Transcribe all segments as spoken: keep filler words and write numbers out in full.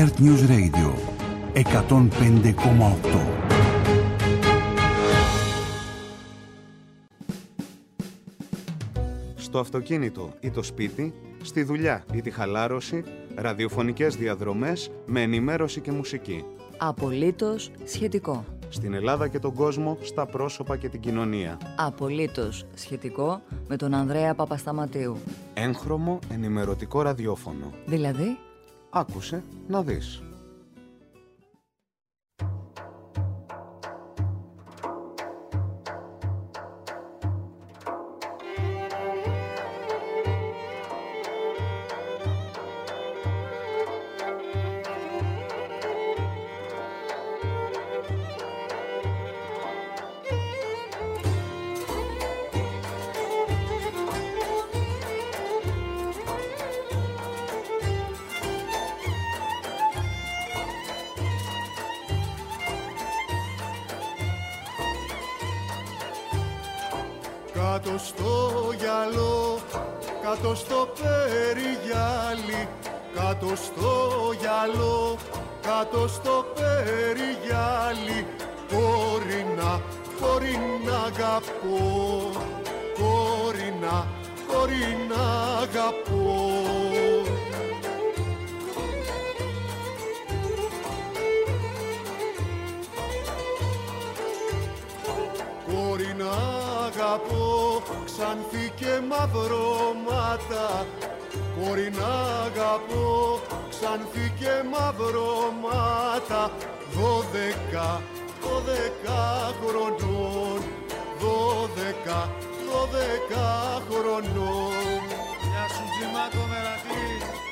Earth News Radio εκατόν πέντε κόμμα οκτώ. Στο αυτοκίνητο ή το σπίτι, στη δουλειά ή τη χαλάρωση, ραδιοφωνικές διαδρομές με ενημέρωση και μουσική. Απολύτως σχετικό. Στην Ελλάδα και τον κόσμο, στα πρόσωπα και την κοινωνία. Απολύτως σχετικό με τον Ανδρέα Παπασταματίου. Έγχρωμο ενημερωτικό ραδιόφωνο. Δηλαδή, άκουσε να δεις. Κάτω στο γυαλό, κάτω στο περιγυάλι, κάτω στο γυαλό, κάτω στο περιγυάλι, κορίνα, κορίνα αγαπώ, κορίνα, κορίνα αγαπώ. Κορίνα αγαπώ, ξανθή και μαυρώματα, κορίνα αγαπώ, ξανθή και μαυρώματα, δώδεκα, δώδεκα χρονών, δώδεκα, δώδεκα χρονών. Γεια σου Τζιμάκο Μερατή.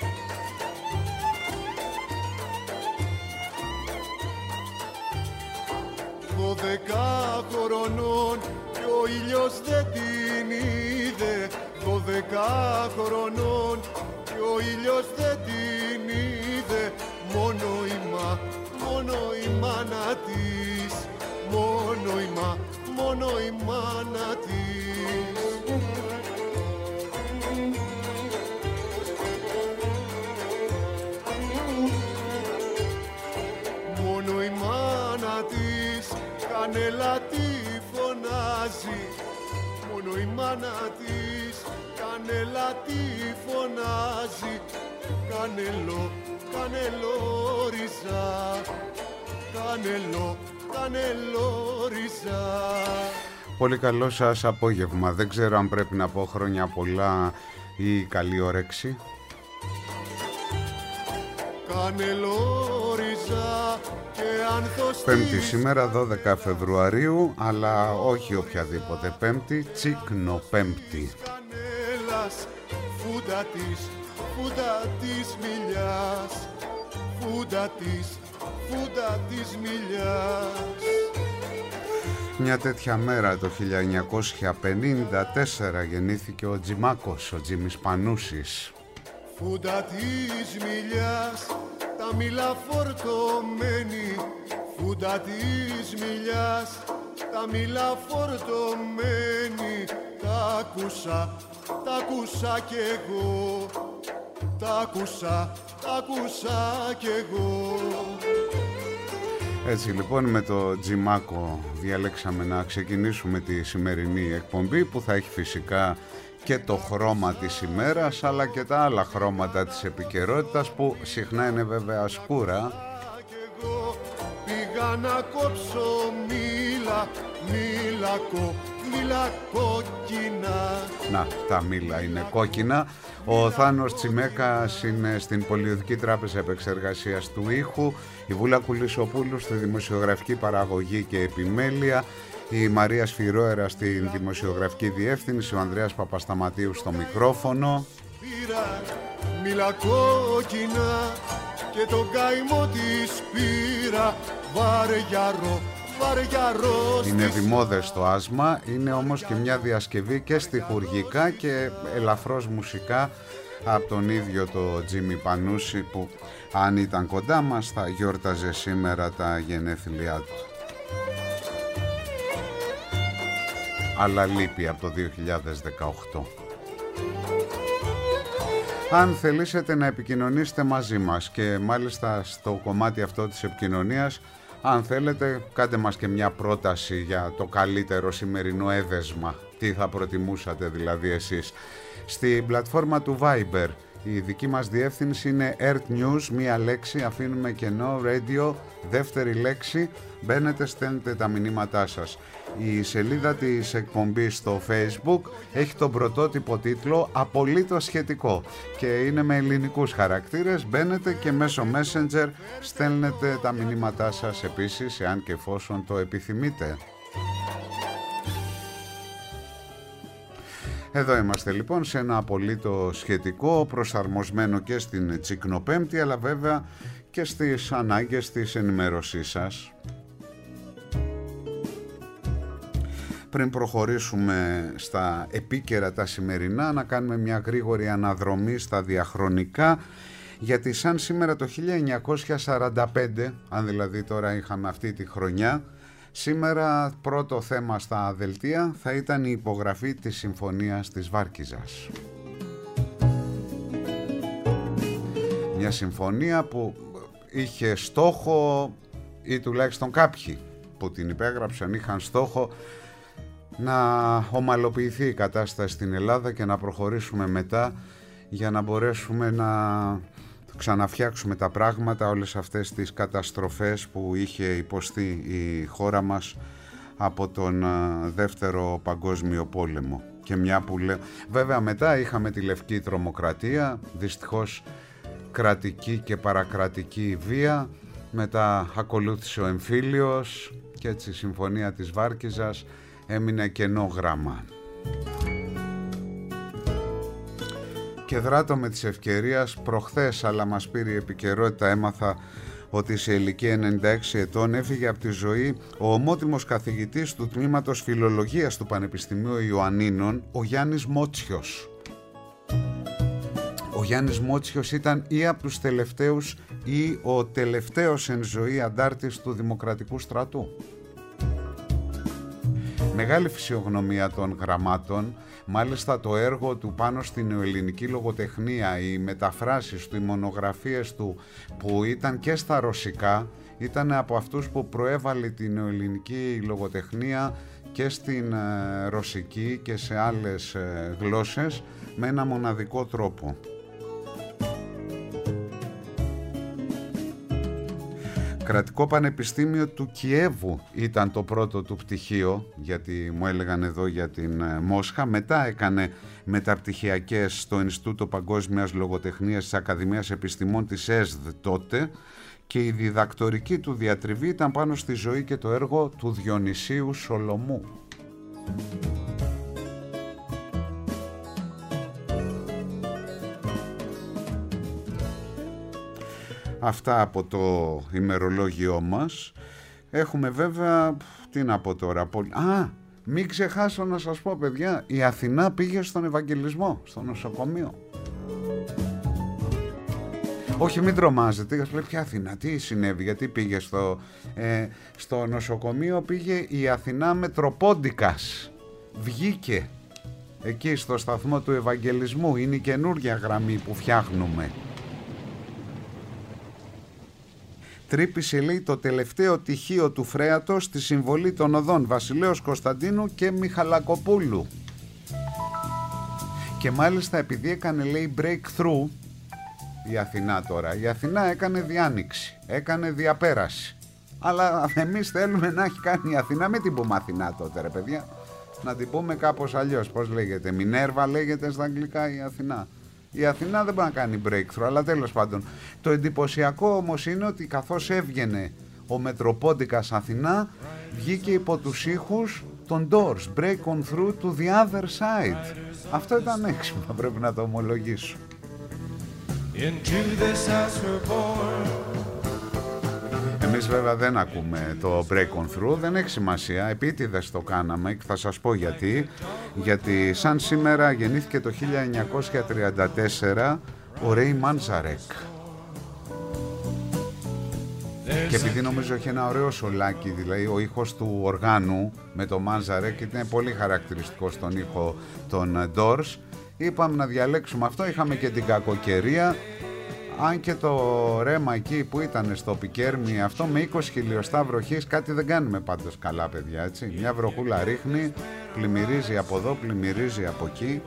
Δώδεκα χρονών κι ο ήλιος δεν την είδε, δώδεκα χρονών κι ο ήλιος δεν την είδε, μόνο η μα, μόνο η μάνα της, μόνο η μα, μόνο η μάνα της. Μόνο η μάνα της κανέλα τη φωνάζει, μόνο η μάνα της κανέλα τη φωνάζει, κανελό, κανελό ριζά, κανελό, κανελό ριζά. Πολύ καλό σας απόγευμα. Δεν ξέρω αν πρέπει να πω χρόνια πολλά ή καλή όρεξη. Πέμπτη σήμερα, δώδεκα Φεβρουαρίου, αλλά όχι οποιαδήποτε Πέμπτη, Τσικνοπέμπτη. Φούντα της, φούντα της μιλιάς, φούντα της, φούντα της μιλιάς. Μια τέτοια μέρα το χίλια εννιακόσια πενήντα τέσσερα γεννήθηκε ο Τζιμάκος, ο Τζίμις Πανούσης. Φούντα της μιλιάς, τα μήλα φορτωμένη, φούντα της μιλιάς, τα μήλα φορτωμένη, τα άκουσα, τα άκουσα κι εγώ, τα άκουσα, τα άκουσα κι εγώ. Έτσι λοιπόν με το Τζιμάκο διαλέξαμε να ξεκινήσουμε τη σημερινή εκπομπή, που θα έχει φυσικά και το χρώμα της ημέρας αλλά και τα άλλα χρώματα της επικαιρότητας, που συχνά είναι βέβαια σκούρα. Πήγα να κόψω μήλα, μήλα κο, μήλα κόκκινα. Να, τα μήλα είναι κόκκινα. Ο Θάνος Τσιμέκας είναι στην Πολιοδική Τράπεζα Επεξεργασίας του Ήχου, η Βούλα Κουλισσοπούλου στη δημοσιογραφική παραγωγή και επιμέλεια, η Μαρία Σφυρόερα στην δημοσιογραφική διεύθυνση, ο Ανδρέας Παπασταματίου στο μικρόφωνο. Πήρα μήλα κόκκινα και τον καημό της πήρα, βαριαρό, βαριαρό. Είναι δημόδες το άσμα, είναι όμως και μια διασκευή και στιχουργικά και ελαφρώς μουσικά από τον ίδιο το Τζίμι Πανούση, που αν ήταν κοντά μας θα γιόρταζε σήμερα τα γενέθλιά του. Αλλά λείπει από το δύο χιλιάδες δεκαοκτώ. Αν θελήσετε να επικοινωνήσετε μαζί μας και μάλιστα στο κομμάτι αυτό της επικοινωνίας, αν θέλετε κάντε μας και μια πρόταση για το καλύτερο σημερινό έδεσμα. Τι θα προτιμούσατε δηλαδή εσείς? Στην πλατφόρμα του Viber η δική μας διεύθυνση είναι EarthNews, μία λέξη, αφήνουμε κενό, radio, δεύτερη λέξη, μπαίνετε, στέλνετε τα μηνύματά σας. Η σελίδα της εκπομπής στο Facebook έχει τον πρωτότυπο τίτλο «Απολύτως σχετικό» και είναι με ελληνικούς χαρακτήρες. Μπαίνετε και μέσω Messenger στέλνετε τα μηνύματά σας επίσης, εάν και εφόσον το επιθυμείτε. Εδώ είμαστε λοιπόν σε ένα απολύτως σχετικό, προσαρμοσμένο και στην Τσικνοπέμπτη, αλλά βέβαια και στις ανάγκες της ενημέρωσής σας. Πριν προχωρήσουμε στα επίκαιρα τα σημερινά, να κάνουμε μια γρήγορη αναδρομή στα διαχρονικά, γιατί σαν σήμερα το χίλια εννιακόσια σαράντα πέντε, αν δηλαδή τώρα είχαμε αυτή τη χρονιά, σήμερα πρώτο θέμα στα δελτία θα ήταν η υπογραφή της Συμφωνίας της Βάρκιζας. Μια συμφωνία που είχε στόχο, ή τουλάχιστον κάποιοι που την υπέγραψαν είχαν στόχο, να ομαλοποιηθεί η κατάσταση στην Ελλάδα και να προχωρήσουμε μετά για να μπορέσουμε να ξαναφτιάξουμε τα πράγματα, όλες αυτές τις καταστροφές που είχε υποστεί η χώρα μας από τον Δεύτερο Παγκόσμιο Πόλεμο. Και μια που λέω, βέβαια μετά είχαμε τη Λευκή Τρομοκρατία, δυστυχώς κρατική και παρακρατική βία, μετά ακολούθησε ο εμφύλιος και έτσι η Συμφωνία της Βάρκιζας έμεινε κενό γράμμα. Και δράτω με της ευκαιρίας, προχθές αλλά μας πήρε η επικαιρότητα, έμαθα ότι σε ηλικία ενενήντα έξι ετών έφυγε από τη ζωή ο ομότιμος καθηγητής του τμήματος Φιλολογίας του Πανεπιστημίου Ιωαννίνων, ο Γιάννης Μότσιος. Ο Γιάννης Μότσιος ήταν ή από τους τελευταίους ή ο τελευταίος εν ζωή αντάρτης του Δημοκρατικού Στρατού. Μεγάλη φυσιογνωμία των γραμμάτων, μάλιστα το έργο του πάνω στην νεοελληνική λογοτεχνία, οι μεταφράσεις του, οι μονογραφίες του που ήταν και στα ρωσικά, ήταν από αυτούς που προέβαλε την νεοελληνική λογοτεχνία και στην ε, ρωσική και σε άλλες ε, γλώσσες με ένα μοναδικό τρόπο. Κρατικό Πανεπιστήμιο του Κιέβου ήταν το πρώτο του πτυχίο, γιατί μου έλεγαν εδώ για την Μόσχα. Μετά έκανε μεταπτυχιακές στο Ινστιτούτο Παγκόσμιας Λογοτεχνίας της Ακαδημίας Επιστημών της ΕΣΔ τότε, και η διδακτορική του διατριβή ήταν πάνω στη ζωή και το έργο του Διονυσίου Σολομού. Αυτά από το ημερολόγιό μας. Έχουμε βέβαια, τι να πω τώρα, πολύ... Α, μην ξεχάσω να σας πω παιδιά, η Αθηνά πήγε στον Ευαγγελισμό, στο νοσοκομείο. Όχι, μην τρομάζετε, γιατί λέει ποια Αθηνά, τι συνέβη, γιατί πήγε στο, ε, στο νοσοκομείο, πήγε η Αθηνά Μετροπόντικας. Βγήκε εκεί στο σταθμό του Ευαγγελισμού, είναι η καινούργια γραμμή που φτιάχνουμε. Τρύπησε, λέει, το τελευταίο τυχείο του Φρέατος στη συμβολή των οδών Βασιλέως Κωνσταντίνου και Μιχαλακοπούλου. Και μάλιστα επειδή έκανε, λέει, breakthrough η Αθηνά τώρα, η Αθηνά έκανε διάνοιξη, έκανε διαπέραση. Αλλά εμείς θέλουμε να έχει κάνει η Αθηνά, μην την πούμε Αθηνά τότε ρε παιδιά, να την πούμε κάπως αλλιώς. Πώς λέγεται, Μινέρβα λέγεται στα αγγλικά η Αθηνά. Η Αθηνά δεν μπορεί να κάνει breakthrough, αλλά τέλος πάντων. Το εντυπωσιακό όμως είναι ότι καθώς έβγαινε ο Μετροπόντικας Αθηνά, βγήκε υπό τους ήχους των Doors, Break on Through to the Other Side. Αυτό ήταν έξυπνο, πρέπει να το ομολογήσω. Εμείς βέβαια δεν ακούμε το Break on Through, δεν έχει σημασία, επίτηδες το κάναμε και θα σας πω γιατί. Γιατί σαν σήμερα γεννήθηκε το χίλια εννιακόσια τριάντα τέσσερα ο Ρέι Μάντζαρεκ. Και επειδή νομίζω έχει ένα ωραίο σολάκι, δηλαδή ο ήχος του οργάνου με το Μάντζαρεκ είναι πολύ χαρακτηριστικό στον ήχο των Doors, είπαμε να διαλέξουμε αυτό. Είχαμε και την κακοκαιρία. Αν και το ρέμα εκεί που ήταν στο Πικέρμι, αυτό με είκοσι χιλιοστά βροχής, κάτι δεν κάνουμε πάντως καλά, παιδιά, έτσι. Μια βροχούλα ρίχνει, πλημμυρίζει από εδώ, πλημμυρίζει από εκεί.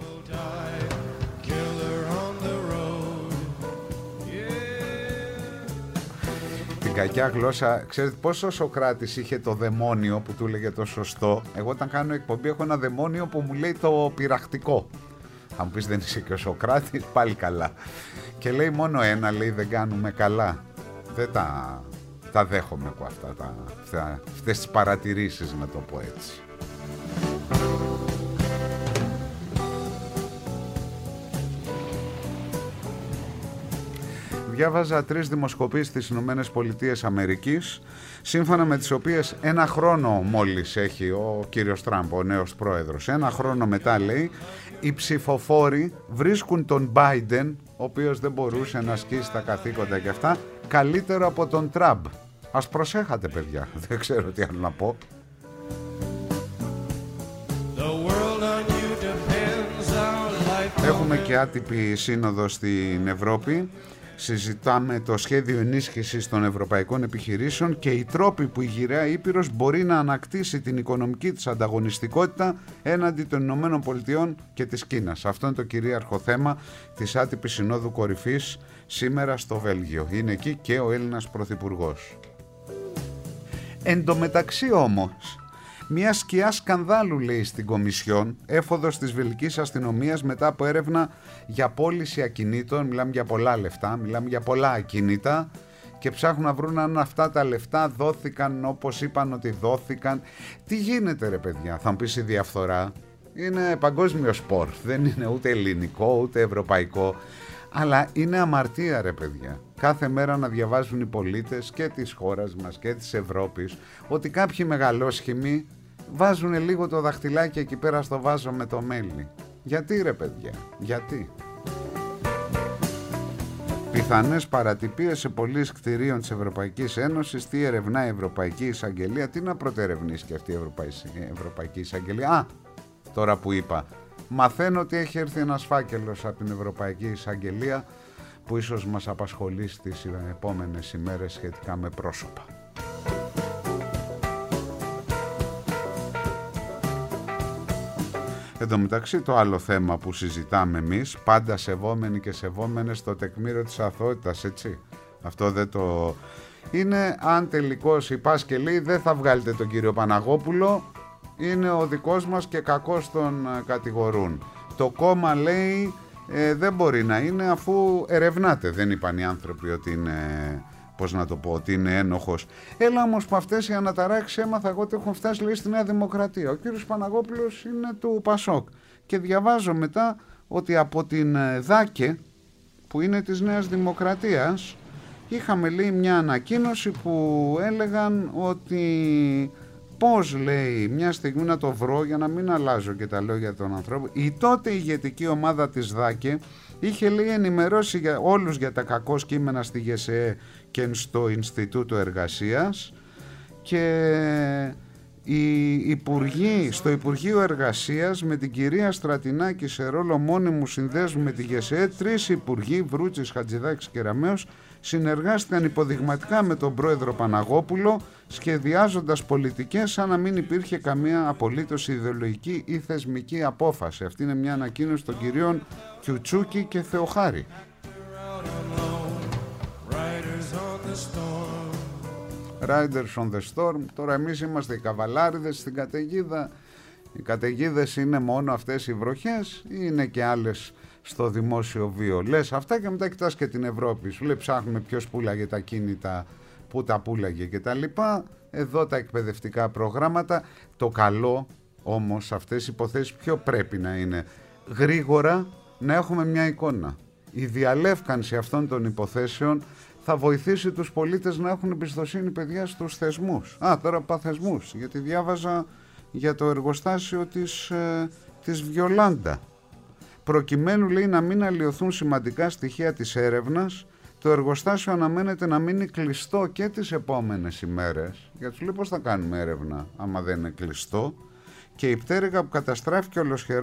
Την κακιά γλώσσα, ξέρετε πόσο ο Σωκράτης είχε το δαιμόνιο που του έλεγε το σωστό. Εγώ όταν κάνω εκπομπή έχω ένα δαιμόνιο που μου λέει το πειραχτικό. Θα μου πεις δεν είσαι και ο Σωκράτης, πάλι καλά. Και λέει μόνο ένα, λέει δεν κάνουμε καλά. Δεν τα, τα δέχομαι από αυτά, τα, αυτά, αυτές τις παρατηρήσεις, να το πω έτσι. Διάβαζα τρεις δημοσκοπήσεις στις Ηνωμένες Πολιτείες Αμερικής, σύμφωνα με τις οποίες ένα χρόνο μόλις έχει ο κύριος Τραμπ, ο νέος πρόεδρος, ένα χρόνο μετά, λέει, οι ψηφοφόροι βρίσκουν τον Biden, ο οποίος δεν μπορούσε να ασκήσει τα καθήκοντα και αυτά, καλύτερο από τον Τραμπ. Ας προσέχατε, παιδιά, δεν ξέρω τι άλλο να πω. Έχουμε και άτυπη σύνοδο στην Ευρώπη. Συζητάμε το σχέδιο ενίσχυσης των ευρωπαϊκών επιχειρήσεων και οι τρόποι που η γυραιά Ήπειρος μπορεί να ανακτήσει την οικονομική της ανταγωνιστικότητα έναντι των Ηνωμένων Πολιτειών και της Κίνας. Αυτό είναι το κυρίαρχο θέμα της άτυπης συνόδου κορυφής σήμερα στο Βέλγιο. Είναι εκεί και ο Έλληνας Πρωθυπουργός. Εν τω μεταξύ όμως, μια σκιά σκανδάλου, λέει, στην Κομισιόν, έφοδος της βελγικής αστυνομίας μετά από έρευνα για πώληση ακινήτων. Μιλάμε για πολλά λεφτά, μιλάμε για πολλά ακίνητα και ψάχνουν να βρουν αν αυτά τα λεφτά δόθηκαν όπως είπαν ότι δόθηκαν. Τι γίνεται, ρε παιδιά, θα μου πεις, η διαφθορά είναι παγκόσμιο σπορ, δεν είναι ούτε ελληνικό ούτε ευρωπαϊκό, αλλά είναι αμαρτία, ρε παιδιά, κάθε μέρα να διαβάζουν οι πολίτες και της χώρας μας και της Ευρώπης ότι κάποιοι μεγαλόσχημοι βάζουν λίγο το δαχτυλάκι εκεί πέρα στο βάζο με το μέλι. Γιατί, ρε παιδιά, γιατί? Πιθανές παρατυπίες σε πωλήσεις κτηρίων της Ευρωπαϊκής Ένωσης. Τι ερευνά η Ευρωπαϊκή Εισαγγελία? Τι να πρωτερευνήσει και αυτή η Ευρωπαϊκή Εισαγγελία? Α, τώρα που είπα, μαθαίνω ότι έχει έρθει ένας φάκελος από την Ευρωπαϊκή Εισαγγελία που ίσως μας απασχολεί στις επόμενες ημέρες σχετικά με πρόσωπα. Εν τω μεταξύ, το άλλο θέμα που συζητάμε εμείς, πάντα σεβόμενοι και σεβόμενες το τεκμήριο της αθωότητας, έτσι, αυτό δεν το... είναι αν τελικώς η Πάσχε λέει δεν θα βγάλετε τον κύριο Παναγόπουλο, είναι ο δικός μας και κακώς τον κατηγορούν. Το κόμμα λέει ε, δεν μπορεί να είναι αφού ερευνάται. Δεν είπαν οι άνθρωποι ότι είναι, πώς να το πω, ότι είναι ένοχος. Έλα όμως που αυτές οι αναταράξεις έμαθα εγώ ότι έχουν φτάσει, λέει, στη Νέα Δημοκρατία. Ο κύριος Παναγόπουλος είναι του Πασόκ. Και διαβάζω μετά ότι από την ΔΑΚΕ, που είναι της Νέας Δημοκρατίας, είχαμε, λέει, μια ανακοίνωση που έλεγαν ότι... Πώς, λέει, μια στιγμή να το βρω για να μην αλλάζω και τα λόγια των ανθρώπων. Η τότε ηγετική ομάδα της ΔΑΚΕ είχε, λέει, ενημερώσει για όλους για τα κακό κείμενα στη ΓΕΣΕΕ και στο Ινστιτούτο Εργασίας και οι υπουργοί, στο Υπουργείο Εργασίας με την κυρία Στρατινάκη σε ρόλο μόνιμου συνδέσμου με τη ΓΕΣΕΕ, τρεις υπουργοί, Βρούτσης, Χατζηδάκης και Ραμέως, συνεργάστηκαν υποδειγματικά με τον πρόεδρο Παναγόπουλο, σχεδιάζοντας πολιτικές σαν να μην υπήρχε καμία απολύτως ιδεολογική ή θεσμική απόφαση. Αυτή είναι μια ανακοίνωση των κυρίων Κιουτσούκη και Θεοχάρη. Riders on the Storm. Τώρα εμείς είμαστε οι καβαλάριδες στην καταιγίδα. Οι καταιγίδες είναι μόνο αυτές οι βροχές ή είναι και άλλες στο δημόσιο βίο? Λες αυτά και μετά κοιτάς και την Ευρώπη. Σου λέει ψάχνουμε ποιος πουλάγε τα κίνητα, πού τα πουλάγε και τα λοιπά. Εδώ τα εκπαιδευτικά προγράμματα. Το καλό όμως αυτές οι υποθέσεις ποιο πρέπει να είναι? Γρήγορα να έχουμε μια εικόνα. Η διαλεύκανση αυτών των υποθέσεων θα βοηθήσει τους πολίτες να έχουν εμπιστοσύνη, παιδιά, στους θεσμούς. Α, τώρα πά θεσμούς, γιατί διάβαζα για το εργοστάσιο της, ε, της Βιολάντα. Προκειμένου, λέει, να μην αλλοιωθούν σημαντικά στοιχεία της έρευνας, το εργοστάσιο αναμένεται να μείνει κλειστό και τις επόμενες ημέρες. Γιατί σου λέει πώς θα κάνουμε έρευνα άμα δεν είναι κλειστό. Και η πτέρυγα που καταστράφηκε ολοσχερός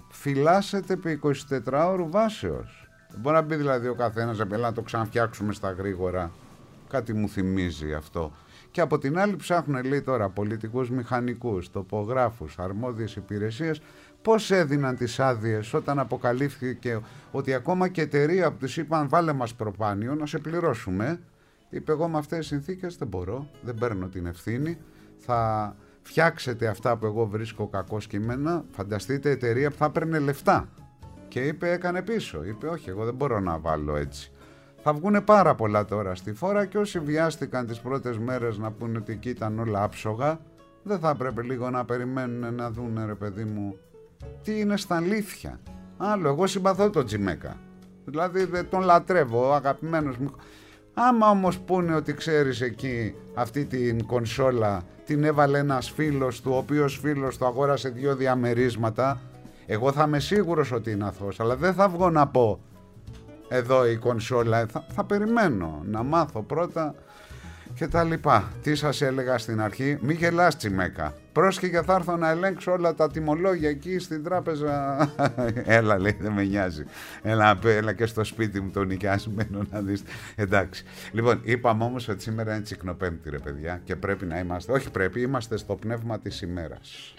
φυλάσσεται επί εικοσιτετράωρου βάσεως. Δεν μπορεί να μπει δηλαδή ο καθένας να το ξαναφτιάξουμε στα γρήγορα. Κάτι μου θυμίζει αυτό. Και από την άλλη ψάχνουν, λέει τώρα, πολιτικούς μηχανικούς, τοπογράφους, αρμόδιες υπηρεσίες, πώς έδιναν τις άδειες όταν αποκαλύφθηκε ότι ακόμα και εταιρεία που τους είπαν βάλε μας προπάνιο να σε πληρώσουμε, είπε εγώ με αυτές τις συνθήκες δεν μπορώ, δεν παίρνω την ευθύνη, θα φτιάξετε αυτά που εγώ βρίσκω κακό κείμενα, φανταστείτε εταιρεία που θα παίρνε λεφτά. Και είπε, έκανε πίσω, είπε όχι, εγώ δεν μπορώ να βάλω έτσι. Θα βγουνε πάρα πολλά τώρα στη φόρα και όσοι βιάστηκαν τις πρώτες μέρες να πούνε ότι εκεί ήταν όλα άψογα, δεν θα έπρεπε λίγο να περιμένουν να δούνε, ρε παιδί μου, τι είναι στα αλήθεια. Άλλο, εγώ συμπαθώ τον Τσιμέκα. Δηλαδή δεν τον λατρεύω, ο αγαπημένος μου. Άμα όμως πούνε ότι ξέρεις εκεί αυτή την κονσόλα την έβαλε ένας φίλος του, ο οποίος φίλος του αγόρασε δύο διαμερίσματα, εγώ θα είμαι σίγουρος ότι είναι αθώος, αλλά δεν θα βγω να πω εδώ η κονσόλα, θα, θα περιμένω να μάθω πρώτα και τα λοιπά. Τι σας έλεγα στην αρχή, μη γελάς Τσιμέκα, πρόσχε θα έρθω να ελέγξω όλα τα τιμολόγια εκεί στην τράπεζα. Έλα, λέει, δεν με νοιάζει, έλα, έλα και στο σπίτι μου το νοικιασμένο να δεις. Εντάξει, λοιπόν, είπαμε όμως ότι σήμερα είναι Τσικνοπέμπτη, ρε παιδιά, και πρέπει να είμαστε, όχι πρέπει, είμαστε στο πνεύμα της ημέρας.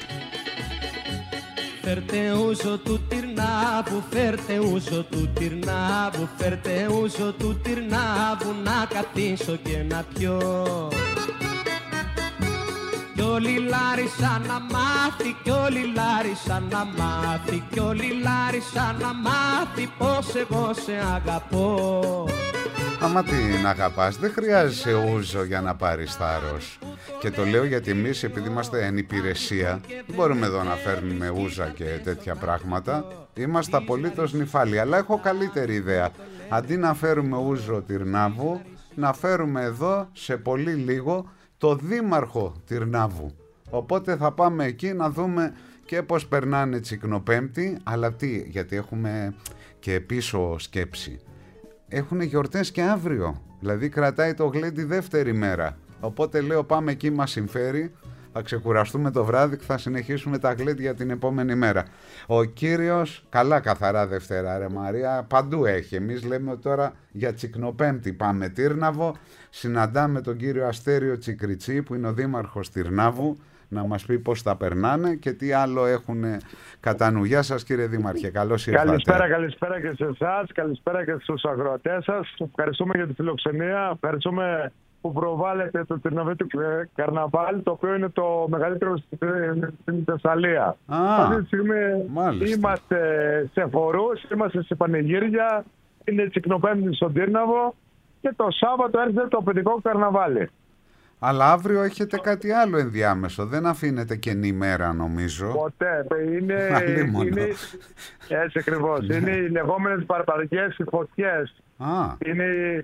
Φέρτε ούσο του τυρνάβου, φέρτε ούσο του τυρνάβου, φέρτε ούσο του τυρνάβου, να καθίσω και να πιω. Κι όλοι λάρισαν να μάθει, κι όλοι λάρισαν να μάθει, κι όλοι λάρισαν να μάθει πως εγώ σε αγαπώ. Άμα την αγαπάς δεν χρειάζεσαι ούζο για να πάρεις θάρρος. Και το λέω γιατί εμείς, επειδή είμαστε εν υπηρεσία, δεν μπορούμε εδώ να φέρνουμε ούζα και τέτοια πράγματα. Είμαστε απολύτως νυφάλοι. Αλλά έχω καλύτερη ιδέα. Αντί να φέρουμε ούζο Τυρνάβου, να φέρουμε εδώ σε πολύ λίγο το δήμαρχο Τυρνάβου. Οπότε θα πάμε εκεί να δούμε και πώς περνάνε Τσικνοπέμπτη. Αλλά τι, γιατί έχουμε και πίσω σκέψη. Έχουν γιορτές και αύριο. Δηλαδή κρατάει το γλέντι δεύτερη μέρα. Οπότε λέω πάμε εκεί, μας συμφέρει. Θα ξεκουραστούμε το βράδυ και θα συνεχίσουμε τα γλέντια την επόμενη μέρα. Ο κύριος, καλά καθαρά Δευτέρα ρε Μαρία, παντού έχει. Εμείς λέμε τώρα για Τσικνοπέμπτη πάμε Τύρναβο. Συναντάμε τον κύριο Αστέριο Τσικριτσί που είναι ο δήμαρχος Τυρνάβου, να μας πει πώς τα περνάνε και τι άλλο έχουν κατά νου. Γεια σας κύριε Δήμαρχε, καλώς ήρθατε. Καλησπέρα, καλησπέρα και σε εσάς, καλησπέρα και στους αγροτές σας. Ευχαριστούμε για τη φιλοξενία, ευχαριστούμε που προβάλλετε το Τυρναβέτικο Καρναβάλι, το οποίο είναι το μεγαλύτερο στην Θεσσαλία. Αυτή τη στιγμή μάλιστα. Είμαστε σε χορούς, είμαστε σε πανηγύρια, είναι Τσικνοπέμπτη στον Τύρναβο και το Σάββατο έρχεται το παιδικό καρναβάλι. Αλλά αύριο έχετε κάτι άλλο ενδιάμεσο. Δεν αφήνετε καινή μέρα νομίζω. Ποτέ. Είναι, είναι, έτσι ακριβώς. Είναι οι λεγόμενες παρπαρικές φωτιές. Είναι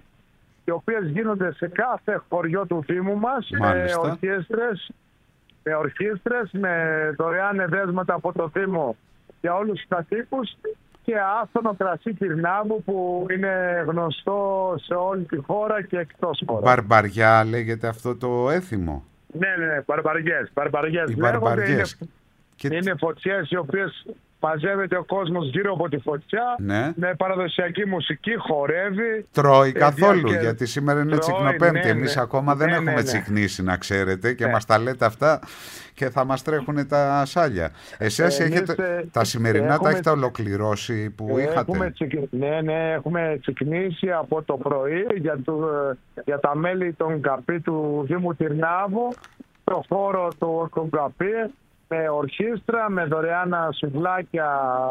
οι οποίες γίνονται σε κάθε χωριό του Δήμου μας. Μάλιστα. Με ορχήστρες, με ορχήστρες, με δωρεάν εδέσματα από το Δήμο για όλους τους κατοίκους και άφθονο κρασί Τυρνάβου που είναι γνωστό σε όλη τη χώρα και εκτός χώρας. Μπαρμπαριά λέγεται αυτό το έθιμο. Ναι, ναι, ναι, μπαρμπαριές. Μπαρμπαριές. Οι μπαρμπαριές. Είναι, και... είναι φωτιές οι οποίες μαζεύεται ο κόσμος γύρω από τη φωτιά, ναι. Με παραδοσιακή μουσική, χορεύει. Τρώει καθόλου, και... γιατί σήμερα είναι Τσικνοπέμπτη. Ναι, Εμείς ναι. ακόμα ναι, δεν ναι, έχουμε ναι, ναι. τσικνήσει, να ξέρετε, και ναι. μας τα λέτε αυτά και θα μας τρέχουν τα σάλια. Εσείς Εμείς, έχετε, ε, τα σημερινά έχουμε, τα έχετε ολοκληρώσει που είχατε. Τσικ... Ναι, ναι, έχουμε τσικνήσει από το πρωί για, το, για τα μέλη των ΚΑΠΗ του Δήμου Τυρνάβου, το χώρο του ΚΑΠΗ, με ορχήστρα, με δωρεάν σουβλάκια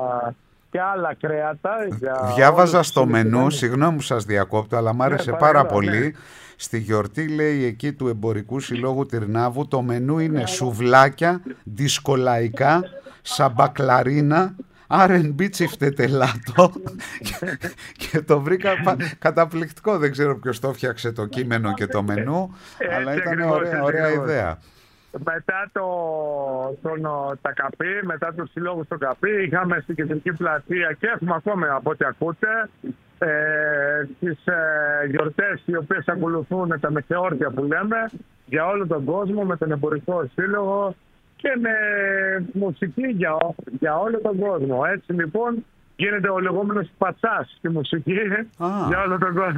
και άλλα κρέατα. Διάβαζα στο μενού, συγγνώμη που σας διακόπτω, αλλά μ' άρεσε ναι, πάρα πολύ. Ναι. Στη γιορτή, λέει, εκεί του Εμπορικού Συλλόγου Τυρνάβου, το μενού είναι σουβλάκια, δισκολαϊκά, σαμπακλαρίνα, αρ εν μπι τσιφτετελάτο και, και το βρήκα καταπληκτικό. Δεν ξέρω ποιος το φτιάξε το κείμενο και το μενού, ε, αλλά ήταν ακριβώς, ωραία, ωραία ιδέα. Μετά το, τον, τα ΚΑΠΗ, μετά τους συλλόγους στο ΚΑΠΗ, είχαμε στην κεντρική πλατεία και έχουμε ακόμα από ό,τι ακούτε ε, τις ε, γιορτές οι οποίες ακολουθούν τα μεσαιόρτια που λέμε για όλο τον κόσμο με τον Εμπορικό Σύλλογο και με μουσική για, για όλο τον κόσμο. Έτσι λοιπόν γίνεται ο λεγόμενος πατσάς στη μουσική ah. για όλο τον κόσμο.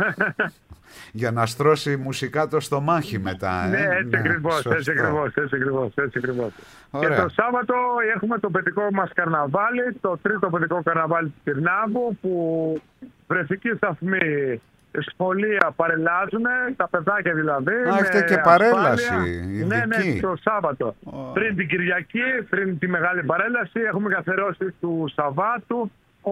Για να στρώσει μουσικά το στομάχι μετά. Ε? Ναι, έτσι ναι, ακριβώς, έτσι ακριβώς, έτσι ακριβώς, έτσι ακριβώς. Και το Σάββατο έχουμε το παιδικό μας καρναβάλι, το τρίτο παιδικό καρναβάλι του Τυρνάβου, που βρεφικοί σταθμοί, σχολεία παρελάζουν, τα παιδάκια δηλαδή. Α, έχετε και παρέλαση. Ναι, ναι, το Σάββατο. Oh. Πριν την Κυριακή, πριν τη μεγάλη παρέλαση, έχουμε καθιερώσει του Σαββάτου,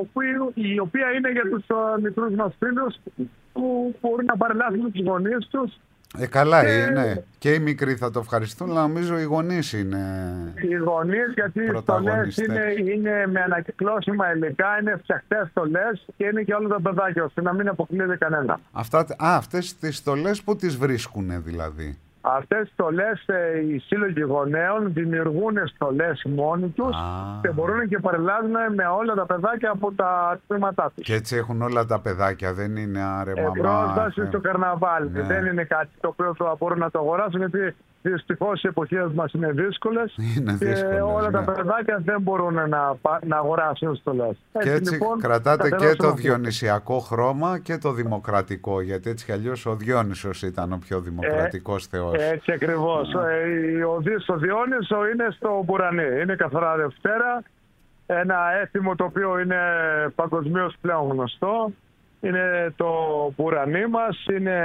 η οποία είναι για τους uh, μικρούς μας φίλους που μπορούν να παρελάσουν τους γονείς τους. Ε, καλά και... είναι. Και οι μικροί θα το ευχαριστούν, αλλά νομίζω οι γονείς είναι. Οι γονείς, γιατί οι στολές είναι, είναι με ανακυκλώσιμα υλικά, είναι φτιαχτές στολές και είναι και όλα τα παιδάκια, ώστε να μην αποκλείεται κανένα. Αυτά, α, αυτές τις στολές που τις βρίσκουνε δηλαδή? Αυτές τις στολές ε, οι σύλλογοι γονέων δημιουργούν στολές μόνοι τους ah. και μπορούν και παρελάζουν με όλα τα παιδάκια από τα τμήματά τους. Και έτσι έχουν όλα τα παιδάκια, δεν είναι άρεμα. Πρόσβαση ε... στο καρναβάλι. Ναι. Δεν είναι κάτι το οποίο θα μπορούν να το αγοράσουν, γιατί δυστυχώς οι εποχές μας είναι δύσκολες είναι και δύσκολες, όλα ναι. τα παιδάκια δεν μπορούν να, να αγοράσουν στολές. Και έτσι, έτσι λοιπόν, κρατάτε και το διονυσιακό χρώμα και το δημοκρατικό, γιατί έτσι κι αλλιώς ο Διόνυσος ήταν ο πιο δημοκρατικός ε, θεός. Έτσι ακριβώς. Yeah. Ο, ο Διόνυσο είναι στο Μπουρανί. Είναι καθαρά Δευτέρα. Ένα έθιμο το οποίο είναι παγκοσμίως πλέον γνωστό. Είναι το Μπουρανί μας. Είναι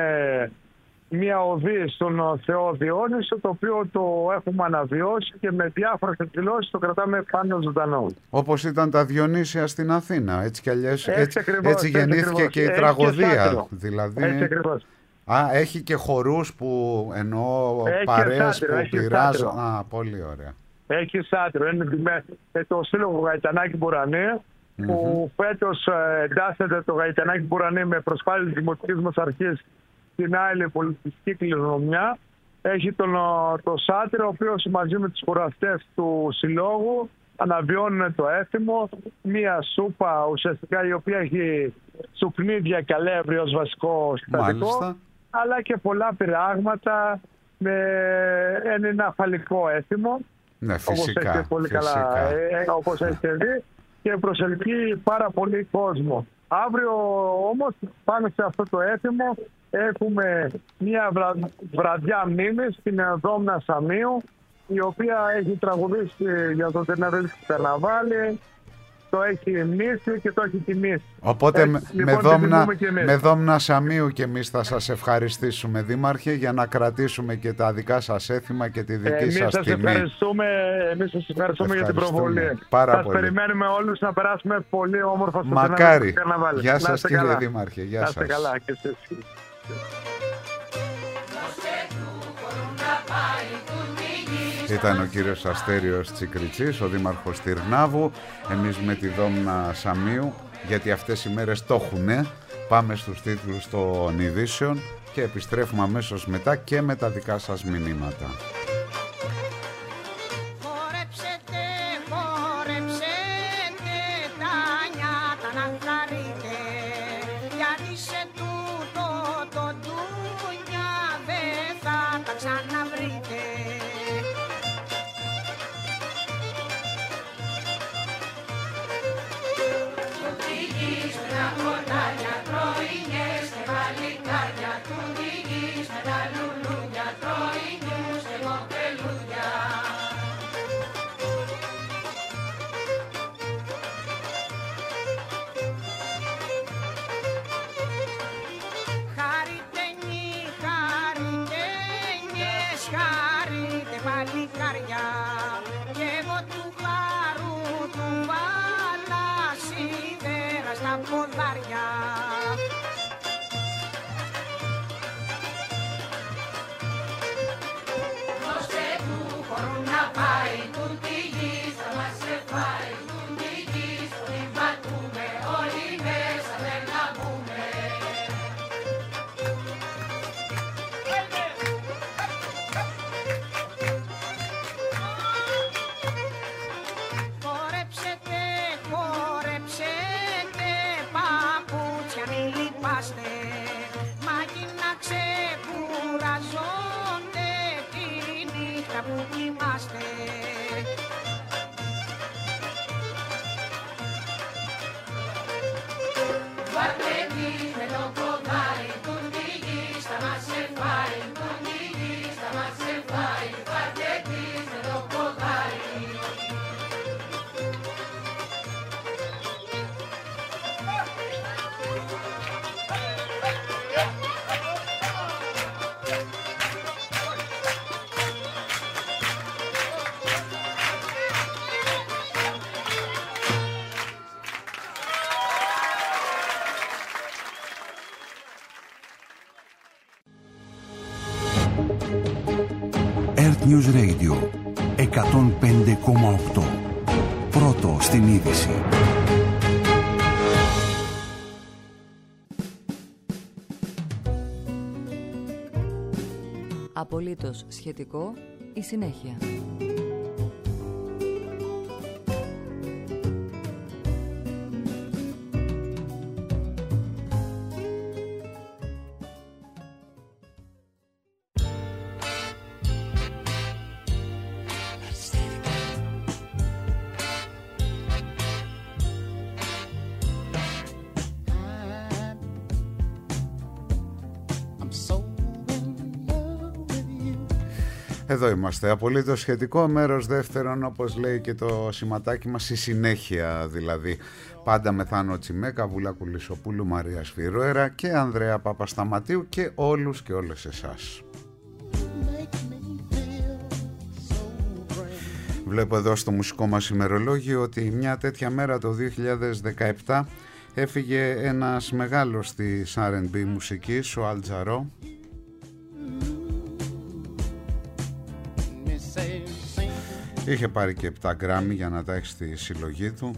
μια οδή στον Θεό Διόνυσο, το οποίο το έχουμε αναβιώσει και με διάφορες εκδηλώσεις το κρατάμε πάνω ζωντανό. Όπως ήταν τα Διονύσια στην Αθήνα. Έτσι κι αλλιώς, έτσι, έτσι, ακριβώς, έτσι γεννήθηκε έτσι και η έχει τραγωδία. Και δηλαδή... Έτσι ακριβώς. Α, έχει και χορούς που εννοώ παρέες που πειράζουν. Α, πολύ ωραία. Έχει σάτυρο. Είναι με το Σύλλογο Γαϊτανάκη Μπουρανί, mm-hmm. που φέτος εντάσσεται το Γαϊτανάκη Μπουρανί με προσπάθεια της Δημοτικής μας Αρχής στην άλλη πολιτιστική κληρονομιά. Έχει τον, το σάτυρο, ο οποίος μαζί με τους χοραστές του Συλλόγου αναβιώνουν το έθιμο. Μία σούπα ουσιαστικά η οποία έχει σουπνίδια και αλεύρι ως βασικό συστατικό, αλλά και πολλά πειράγματα με ένα φαλικό έθιμο. Ναι, φυσικά. Όπως έχει πολύ φυσικά. καλά, ε, όπως έχετε δει, και προσελκύει πάρα πολύ κόσμο. Αύριο όμως πάνω σε αυτό το έθιμο έχουμε μια βρα... βραδιά μνήμης στην Δόμνα Σαμίου, η οποία έχει τραγουδήσει για το Τερναβέλικο καρναβάλι, το έχει μίσει και το έχει τιμήσει. Οπότε έτσι, με, λοιπόν, με, δόμνα, με δόμνα Σαμίου και εμείς θα σας ευχαριστήσουμε, Δήμαρχε, για να κρατήσουμε και τα δικά σας έθιμα και τη δική εμείς σας σας τιμή. Ευχαριστούμε, εμείς σας ευχαριστούμε για την προβολή. Πάρα σας πολύ. περιμένουμε όλους να περάσουμε πολύ όμορφα στο Μακάρι. καρναβάλι. Γεια σας κύριε καλά. Δήμαρχε. Γεια σας. Να είστε καλά και εσείς. Ήταν ο κύριος Αστέριος Τσικριτσής, ο Δήμαρχος Τυρνάβου. Εμείς με τη Δόμνα Σαμίου, γιατί αυτές οι μέρες το έχουνε, πάμε στους τίτλους των ειδήσεων και επιστρέφουμε αμέσως μετά και με τα δικά σας μηνύματα. Χορέψετε, χορέψετε τα νιάτα να χαρείτε, γιατί σε τούτο το ντούνια δεν θα τα ξαναβρείτε. Που κοιμάστε. News Radio εκατόν πέντε κόμμα οκτώ. Πρώτο στην είδηση. Απολύτως σχετικό, η συνέχεια. Εδώ είμαστε, απολύτως σχετικό, μέρος δεύτερον, όπως λέει και το σηματάκι μας, η συνέχεια δηλαδή. Πάντα με Θάνο Τσιμέκα, Βούλα Κουλισοπούλου, Μαρία Σφυρόερα και Ανδρέα Παπασταματίου και όλους και όλες εσάς. Βλέπω εδώ στο μουσικό μας ημερολόγιο ότι μια τέτοια μέρα το δύο χιλιάδες δεκαεπτά έφυγε ένας μεγάλος της αρ εντ μπι μουσικής, ο Αλ Τζαρό. Είχε πάρει και επτά γκράμμι για να τα έχει στη συλλογή του.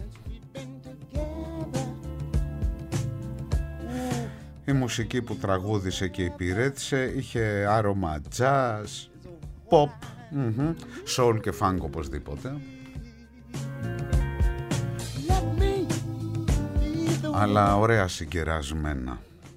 Η μουσική που τραγούδισε και υπηρέτησε είχε άρωμα jazz, pop, mm-hmm, soul και funk οπωσδήποτε. Αλλά ωραία συγκερασμένα.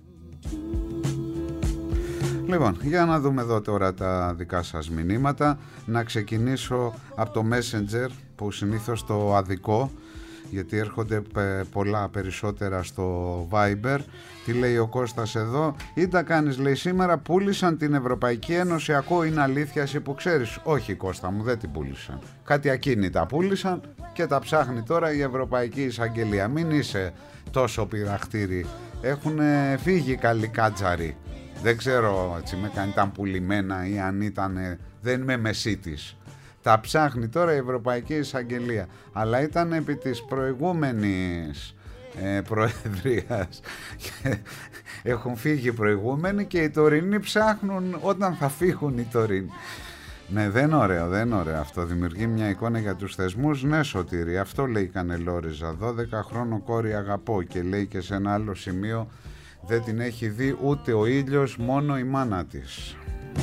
Λοιπόν, για να δούμε εδώ τώρα τα δικά σας μηνύματα. Να ξεκινήσω από το Messenger, που συνήθως το αδικό, γιατί έρχονται πολλά περισσότερα στο Viber. Τι λέει ο Κώστας εδώ? Ή τα κάνεις, λέει, σήμερα πούλησαν την Ευρωπαϊκή Ένωση, ακούω, είναι αλήθεια εσύ που ξέρεις? Όχι Κώστα μου, δεν την πούλησαν. Κάτι ακίνητα πούλησαν και τα ψάχνει τώρα η Ευρωπαϊκή Εισαγγελία. Μην είσαι τόσο πειραχτήρι. Έχουν φύγει καλοί κάτζαροι. Δεν ξέρω έτσι με αν ήταν πουλημένα ή αν ήταν, δεν είμαι μεσίτης. Τα ψάχνει τώρα η Ευρωπαϊκή Εισαγγελία. Αλλά ήταν επί της προηγούμενης ε, προεδρίας. Έχουν φύγει οι προηγούμενοι και οι τωρινοί ψάχνουν όταν θα φύγουν οι τωρινοί. Ναι, δεν είναι ωραίο, δεν είναι ωραίο αυτό. Δημιουργεί μια εικόνα για τους θεσμούς. Ναι, Σωτήρη, αυτό λέει η Κανελόριζα. δώδεκα χρόνο κόρη αγαπώ, και λέει και σε ένα άλλο σημείο, δεν την έχει δει ούτε ο ήλιος, μόνο η μάνα της.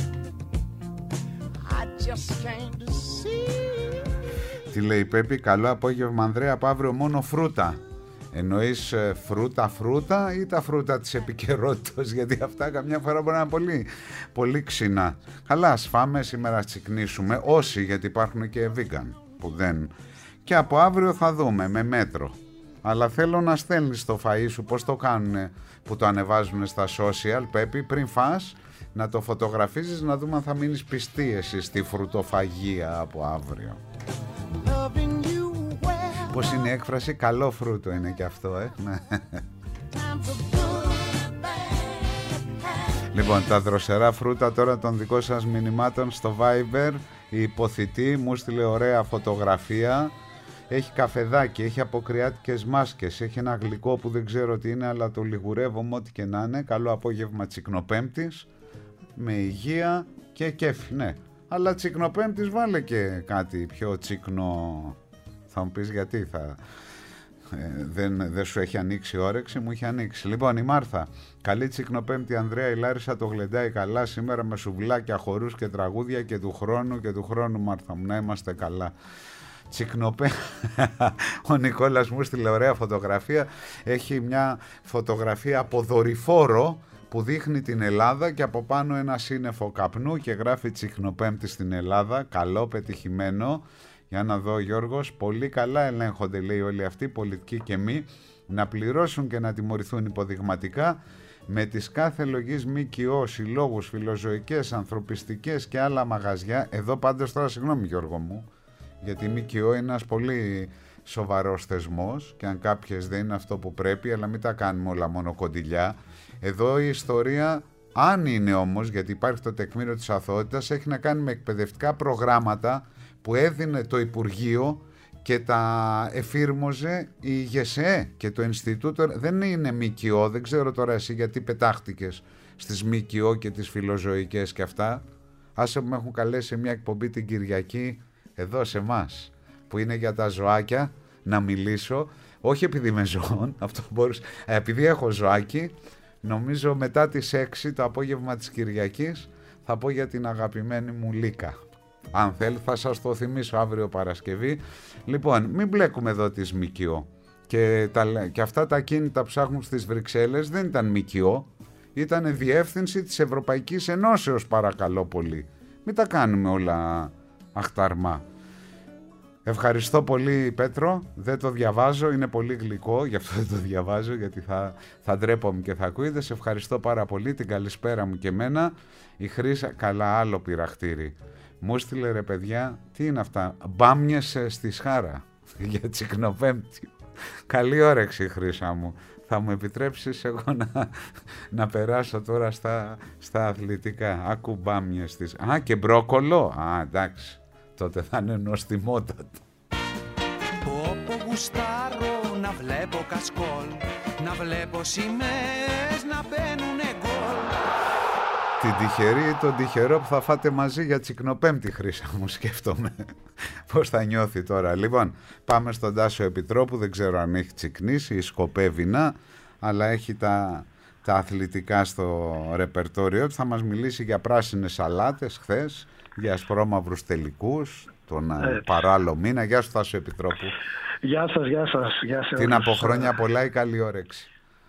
Τι λέει η Πέπη? Καλό απόγευμα Ανδρέα, από αύριο μόνο φρούτα. Εννοείς ε, φρούτα φρούτα ή τα φρούτα της επικαιρότητας? Γιατί αυτά καμιά φορά μπορεί να είναι πολύ, πολύ ξινά. Καλά, ας φάμε σήμερα, ας τσικνίσουμε όσοι, γιατί υπάρχουν και vegan που δεν. Και από αύριο θα δούμε με μέτρο. Αλλά θέλω να στέλνεις το φαΐ σου, πώς το κάνουνε που το ανεβάζουν στα social, Πέπη, πριν φας, να το φωτογραφίζεις, να δούμε αν θα μείνεις πιστή εσύ στη φρουτοφαγία από αύριο. Πώς είναι η έκφραση? Καλό φρούτο είναι και αυτό, ε. Λοιπόν, τα δροσερά φρούτα τώρα των δικών σας μηνυμάτων στο Viber. Η υποθητή μου στείλε ωραία φωτογραφία. Έχει καφεδάκι, έχει αποκριάτικες μάσκες, έχει ένα γλυκό που δεν ξέρω τι είναι, αλλά το λιγουρεύομαι ό,τι και να είναι. Καλό απόγευμα Τσικνοπέμπτης, με υγεία και κέφι, ναι. Αλλά Τσικνοπέμπτης βάλε και κάτι πιο τσικνο. Θα μου πεις γιατί θα... Ε, δεν, δεν σου έχει ανοίξει όρεξη? Μου έχει ανοίξει. Λοιπόν, η Μάρθα, καλή Τσικνοπέμπτη Ανδρέα, η Λάρισα το γλεντάει καλά σήμερα με σουβλάκια, χορούς και τραγούδια, και του χρόνου και του χρόνου, Μάρθα μου, να είμαστε καλά. Τσικνοπέ... Ο Νικόλας μου στείλε ωραία φωτογραφία. Έχει μια φωτογραφία από δορυφόρο που δείχνει την Ελλάδα και από πάνω ένα σύννεφο καπνού και γράφει Τσικνοπέμπτη στην Ελλάδα. Καλό, πετυχημένο. Για να δω, Γιώργος, πολύ καλά ελέγχονται, λέει, όλοι αυτοί, πολιτικοί και μη, να πληρώσουν και να τιμωρηθούν υποδειγματικά με τις κάθε λογής ΜΚΟ, συλλόγους, φιλοζωικές, ανθρωπιστικές και άλλα μαγαζιά. Εδώ πάντως τώρα, συγγνώμη Γιώργο μου, γιατί η ΜΚΟ είναι ένας πολύ σοβαρός θεσμός και αν κάποιες δεν είναι αυτό που πρέπει, αλλά μην τα κάνουμε όλα μόνο κοντιλιά. Εδώ η ιστορία, αν είναι όμως, γιατί υπάρχει το τεκμήριο της αθωότητας, έχει να κάνει με εκπαιδευτικά προγράμματα που έδινε το Υπουργείο και τα εφήρμοζε η ΓΕΣΕ και το Ινστιτούτο. Δεν είναι ΜΚΟ, δεν ξέρω τώρα εσύ γιατί πετάχτηκες στις ΜΚΟ και τις φιλοζωικές και αυτά, Άσε που με έχουν καλέσει σε μια εκπομπή την Κυριακή εδώ σε εμάς, που είναι για τα ζωάκια, να μιλήσω. Όχι επειδή είμαι ζώων, αυτό μπορούσα, επειδή έχω ζωάκι. Νομίζω μετά τις έξι το απόγευμα της Κυριακής θα πω για την αγαπημένη μου Λίκα. Αν θέλει θα σας το θυμίσω αύριο Παρασκευή. Λοιπόν, μην μπλέκουμε εδώ τις ΜΚΟ. Και, τα, και αυτά τα κίνητα που ψάχνουν στις Βρυξέλλες δεν ήταν ΜΚΟ. Ήταν διεύθυνση της Ευρωπαϊκής Ενώσεως, παρακαλώ πολύ. Μην τα κάνουμε όλα αχταρμά. Ευχαριστώ πολύ, Πέτρο. Δεν το διαβάζω, είναι πολύ γλυκό, γι' αυτό δεν το διαβάζω, γιατί θα, θα ντρέπομαι και θα ακούγεται. Σε ευχαριστώ πάρα πολύ, την καλησπέρα μου και εμένα. Η Χρύσα, καλά, άλλο πειραχτήρι. Μου στείλε, ρε παιδιά, τι είναι αυτά, μπάμιες στη Σχάρα για Τσικνοπέμπτη. Καλή όρεξη, Χρύσα μου. Θα μου επιτρέψεις εγώ να, να περάσω τώρα στα, στα αθλητικά. Άκου μπάμιες στις... Α, και μπρόκολο. Α, εντάξει. Τότε θα είναι νοστιμότατο. Όπου γουστάρω να βλέπω κασκόλ, να βλέπω σημαίες να μπαίνουνε γκολ. Την τυχερή, τον τυχερό που θα φάτε μαζί για Τσικνοπέμπτη, Χρύσα μου, σκέφτομαι πώς θα νιώθει τώρα. Λοιπόν, πάμε στον Τάσο Επιτρόπου, δεν ξέρω αν έχει τσικνήσει ή σκοπεύει να, αλλά έχει τα, τα αθλητικά στο ρεπερτόριο του. Θα μας μιλήσει για πράσινες σαλάτες χθες, για ασπρόμαυρους τελικούς, τον ε, παράλληλο μήνα. Γεια σου, Τάσο Επιτρόπου. Γεια σας, γεια σας. Γεια σας. Την από χρόνια πολλά ή καλή όρεξη.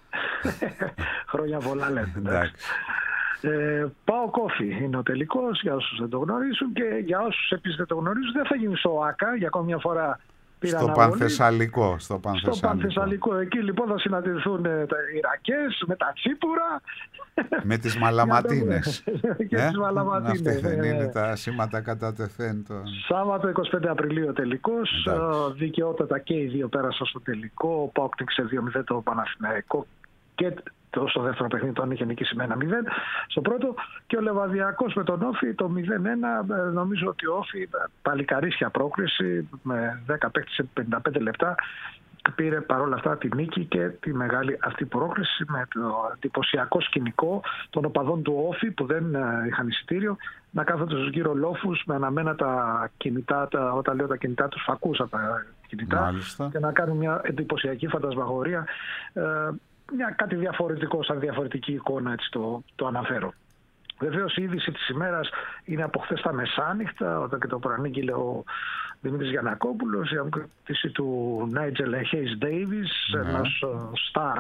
Χρόνια πολλά λέτε. Εντάξει. Ε, Πάω Κόφι είναι ο τελικός, για όσους δεν το γνωρίζουν, και για όσους επίσης δεν το γνωρίζουν δεν θα γίνει στο ΆΚΑ για ακόμη μια φορά. Στο Πανθεσσαλικό, στο Πανθεσσαλικό. Στο Πανθεσσαλικό. Εκεί λοιπόν θα συναντηθούν τα Ιρακές με τα τσίπουρα. Με τις μαλαματίνες. Και ε? τις μαλαματίνες. Αυτή δεν είναι τα σήματα κατά τεθέν. Το... Σάββατο εικοστή πέμπτη Απριλίου τελικός. Δικαιότατα και οι δύο πέρασαν στο τελικό. Ο ΠΑΟΚ νίκησε δύο μηδέν το Παναθηναϊκό και στο δεύτερο παιχνίδι τον είχε νικήσει με ένα μηδέν. Στο πρώτο, και ο Λεβαδιακός με τον Όφη το μηδέν ένα. Νομίζω ότι ο Όφη παλικαρίσια πρόκριση με δέκα παίκτες σε πενήντα πέντε λεπτά πήρε παρόλα αυτά τη νίκη και τη μεγάλη αυτή πρόκριση με το εντυπωσιακό σκηνικό των οπαδών του Όφη που δεν είχαν εισιτήριο να κάθονται στους γύρω λόφους με αναμένα τα κινητά, τα, όταν λέω τα κινητά τους φακούς από τα κινητά. Μάλιστα. Και να κάνουν μια εντυπωσιακή φαντασμαγορία. Ε, μια κάτι διαφορετικό, σαν διαφορετική εικόνα, έτσι το, το αναφέρω. Βεβαίως η είδηση της ημέρας είναι από χθες τα μεσάνυχτα, όταν και το προανήγγειλε ο Δημήτρης Γιαννακόπουλος, η αποκρίτηση του Νάιτζελ Χέις Ντέιβις, ένας στάρ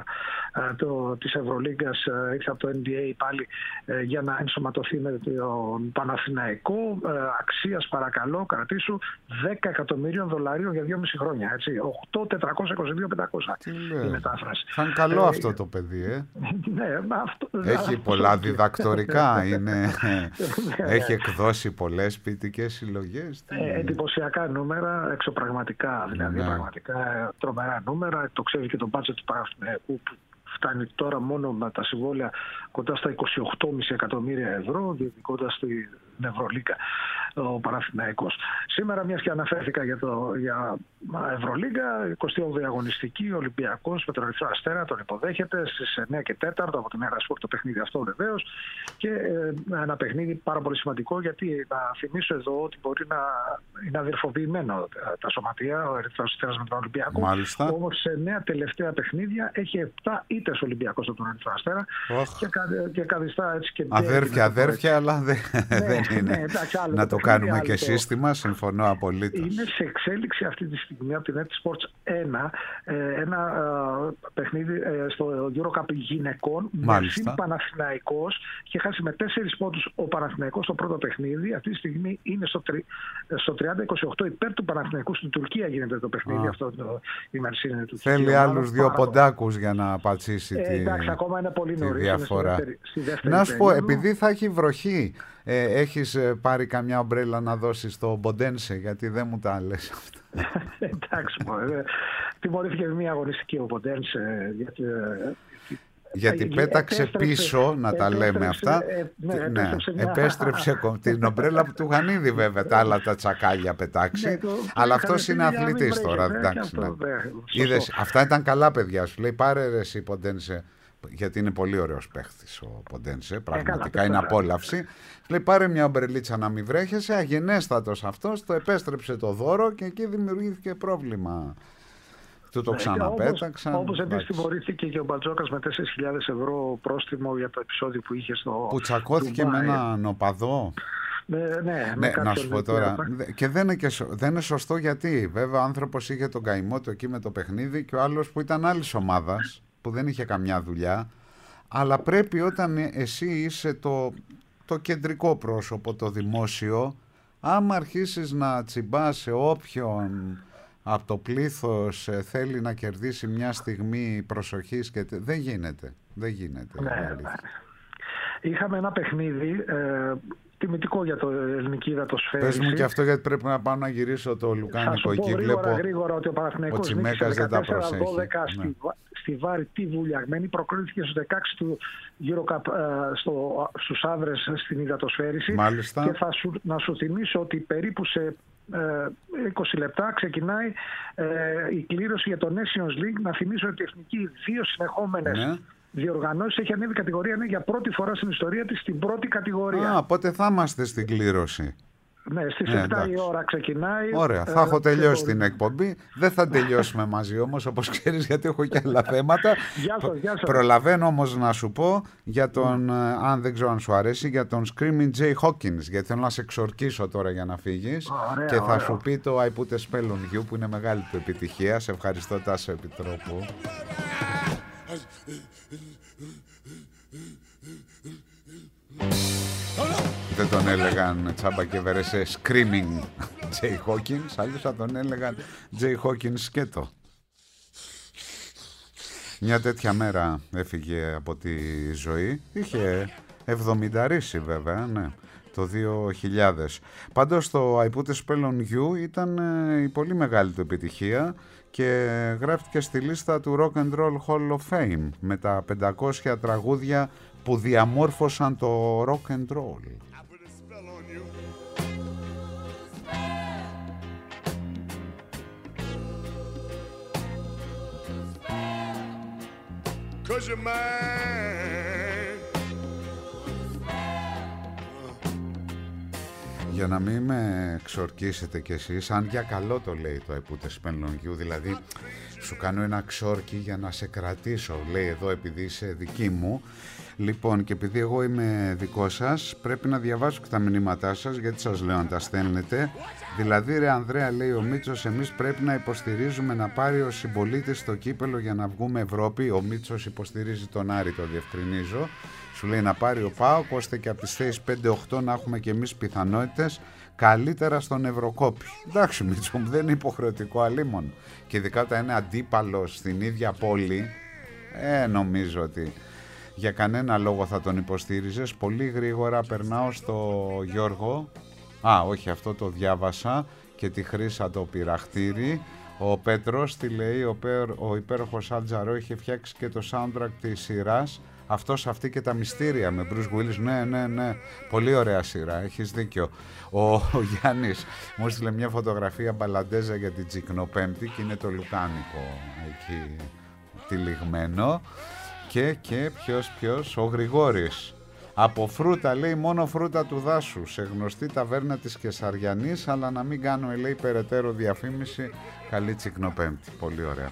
το, της Ευρωλίγκας, ήρθε από το N B A πάλι ε, για να ενσωματωθεί με τον Παναθηναϊκό, ε, αξίας, παρακαλώ, κρατήσου, δέκα εκατομμύριων δολαρίων για δυόμιση χρόνια. Έτσι, οκτώ χιλιάδες τετρακόσια είκοσι δύο χιλιάδες πεντακόσια η μετάφραση. Θα είναι καλό ε, αυτό το παιδί, ε. Ναι, αυτό, έχει αυτό, πολλά διδακτορικά, είναι, ναι, έχει εκδώσει πολλές ποιητικές συλλογές. Ε, εντυπωσιακά νούμερα, εξωπραγματικά, δηλαδή, ναι, πραγματικά τρομερά νούμερα. Το ξέρει και το budget του Παναθηναϊκού που φτάνει τώρα μόνο με τα συμβόλαια κοντά στα είκοσι οκτώ κόμμα πέντε εκατομμύρια ευρώ, διεκδικώντας την Ευρωλίγκα ο Παναθηναϊκός. Σήμερα, μιας και αναφέρθηκα για, το, για Ευρωλίγκα, εικοστή όγδοη αγωνιστική, ο Ολυμπιακός με τον Ερυθρό Αστέρα τον υποδέχεται στις εννιά και τέσσερα από την Μέρα Σπορτ, το παιχνίδι αυτό βεβαίως. Και ε, ένα παιχνίδι πάρα πολύ σημαντικό, γιατί να θυμίσω εδώ ότι μπορεί να είναι αδερφοποιημένο τα σωματεία, ο Ερυθρός Αστέρας με τον Ολυμπιακό. Μάλιστα. Όμως σε εννιά τελευταία παιχνίδια έχει επτά ήττες Ολυμπιακός από τον Ερυθρό Αστέρα. Oh. Και, και καθιστά έτσι και. Αδέρφια, αδέρφια, αλλά δεν, ναι, δεν είναι. Ναι, εντάξει, να το κάνουμε και σύστημα, συμφωνώ απολύτως. Είναι σε εξέλιξη αυτή τη στιγμή από την Epic Sports ένα, ένα παιχνίδι στο EuroCup γυναικών. Μάλιστα. Με Παναθηναϊκός, είχε χάσει με τέσσερις πόντους ο Παναθηναϊκός στο πρώτο παιχνίδι. Αυτή τη στιγμή είναι στο, στο τριάντα είκοσι οκτώ υπέρ του Παναθηναϊκού. Στην Τουρκία γίνεται το παιχνίδι. Α. Αυτό το, η είναι του Θέλει άλλους δύο ποντάκους για να πατσίσει ε, τη, εντάξει, ακόμα είναι πολύ νωρίς, διαφορά. Στη δεύτερη, στη δεύτερη να σου πω, επειδή θα έχει βροχή, ε, έχεις πάρει καμιά ομπρέλα να δώσεις στο Μποντένσε, γιατί δεν μου τα λες αυτά. Εντάξει, τιμωρήθηκε μια αγωνιστική ο Μποντένσε, γιατί... Γιατί πέταξε επέστρεψε, πίσω, να τα λέμε αυτά. Ε, ναι, ναι, επέστρεψε, μια... επέστρεψε την ομπρέλα που του είχαν ήδη βέβαια τα άλλα τα τσακάλια πετάξει. Ναι, το, αλλά αυτός είναι αθλητής τώρα. Εντάξει, ναι. Είδες, αυτά ήταν καλά παιδιά σου. Λέει πάρε ρε εσύ Ποντένσε. γιατί είναι πολύ ωραίος παίχτης ο Ποντένσε, πραγματικά ε, είναι απόλαυση. Λέει πάρε μια ομπρελίτσα να μην βρέχεσαι, αγενέστατος αυτός, το επέστρεψε το δώρο και εκεί δημιουργήθηκε πρόβλημα. Του το ξαναπέταξαν. Όπως επίσης τιμωρήθηκε και ο Μπατζόκας με τέσσερις χιλιάδες ευρώ πρόστιμο για το επεισόδιο που είχε στο. Που τσακώθηκε Ντουμπάι. Με έναν οπαδό. Ναι, ναι, ναι να σου πω τώρα. Και δεν είναι, και σω... δεν είναι σωστό γιατί. Βέβαια, ο άνθρωπος είχε τον καημό του εκεί με το παιχνίδι και ο άλλος που ήταν άλλης ομάδας, που δεν είχε καμιά δουλειά. Αλλά πρέπει όταν εσύ είσαι το, το κεντρικό πρόσωπο, το δημόσιο, άμα αρχίσεις να τσιμπάς σε όποιον από το πλήθος θέλει να κερδίσει μια στιγμή προσοχής και δεν γίνεται. Δεν γίνεται. Ναι. Είχαμε ένα παιχνίδι ε, τιμητικό για το ελληνική υδατοσφαίριση. Πες μου και αυτό γιατί πρέπει να πάω να γυρίσω το λουκάνικο εκεί. Θα σου πω γρήγορα, βλέπω γρήγορα ότι ο Παναθηναϊκός νίκησε δεκατέσσερα δώδεκα ναι. στη, στη βαρυτή βουλιαγμένη. Προκρίθηκε στους δεκαέξι του Eurocup ε, στο, στους άνδρες στην υδατοσφαίριση. Μάλιστα. Και θα σου, να σου θυμίσω ότι περίπου σε είκοσι λεπτά ξεκινάει ε, η κλήρωση για το Nations League. Να θυμίσω ότι η Εθνική δύο συνεχόμενες ναι. διοργανώσεις έχει ανέβει κατηγορία ναι, για πρώτη φορά στην ιστορία της στην πρώτη κατηγορία. Α, πότε θα είμαστε στην κλήρωση. Ναι, στις ε, επτά η ώρα ξεκινάει. Ωραία, θα έχω τελειώσει την εκπομπή. Δεν θα τελειώσουμε μαζί όμως, όπως ξέρεις, γιατί έχω και άλλα θέματα. Γεια σας, γεια σας. Προλαβαίνω όμως να σου πω για τον, mm. αν δεν ξέρω αν σου αρέσει, για τον Screaming Jay Hawkins, γιατί θέλω να σε εξορκίσω τώρα για να φύγεις. Ωραία, και θα ωραία. σου πει το I Put a Spell on You, που είναι μεγάλη του επιτυχία. Σε ευχαριστώ, Τάσο Επιτρόπου. Δεν τον έλεγαν τσάμπα και βερέσε Screaming Jay Hawkins, αλλιώς θα τον έλεγαν Jay Hawkins σκέτο. Μια τέτοια μέρα έφυγε από τη ζωή. Είχε εβδομηνταρίσει βέβαια, ναι, το δύο χιλιάδες. Πάντως το I Put a Spell on You ήταν η πολύ μεγάλη του επιτυχία και γράφτηκε στη λίστα του Rock and Roll Hall of Fame με τα πεντακόσια τραγούδια που διαμόρφωσαν το rock and roll. Cause you're mine. Για να μην με ξορκίσετε κι εσείς, αν για καλό το λέει το I Put a Spell on You, δηλαδή σου κάνω ένα ξόρκι για να σε κρατήσω, λέει εδώ επειδή είσαι δική μου. Λοιπόν, και επειδή εγώ είμαι δικό σας, πρέπει να διαβάσω και τα μηνύματά σας, γιατί σας λέω να τα στέλνετε. Δηλαδή, ρε Ανδρέα, λέει ο Μίτσος, εμείς πρέπει να υποστηρίζουμε να πάρει ο συμπολίτης το κύπελο για να βγούμε Ευρώπη. Ο Μίτσος υποστηρίζει τον Άρη, το διευκρινίζω. Σου λέει να πάρει ο ΠΑΟΚ, ώστε και από τις θέσεις πέντε οκτώ να έχουμε και εμείς πιθανότητες καλύτερα στον Ευρωκόπη. Εντάξει, Μίτσο μου, δεν είναι υποχρεωτικό αλίμον. Και ειδικά όταν είναι αντίπαλος στην ίδια πόλη, ε, νομίζω ότι για κανένα λόγο θα τον υποστήριζες. Πολύ γρήγορα περνάω στο Γιώργο. Α, όχι, αυτό το διάβασα και τη Χρύσα το πειραχτήρι. Ο Πέτρος τι λέει, ο, πέρ, ο υπέροχος Αλτζαρό είχε φτιάξει και το soundtrack της σειράς. Αυτός, αυτή και τα μυστήρια με Bruce Willis. Ναι, ναι, ναι. Πολύ ωραία σειρά, έχεις δίκιο. Ο, ο Γιάννης μου έστειλε μια φωτογραφία μπαλαντέζα για την Τσικνοπέμπτη και είναι το λουκάνικο εκεί τυλιγμένο. Και, και ποιος, ποιος, ο Γρηγόρης. Από φρούτα, λέει, μόνο φρούτα του δάσου, σε γνωστή ταβέρνα της Κεσαριανής, αλλά να μην κάνουμε, λέει, περαιτέρω διαφήμιση. Καλή Τσικνοπέμπτη. Πολύ ωραία.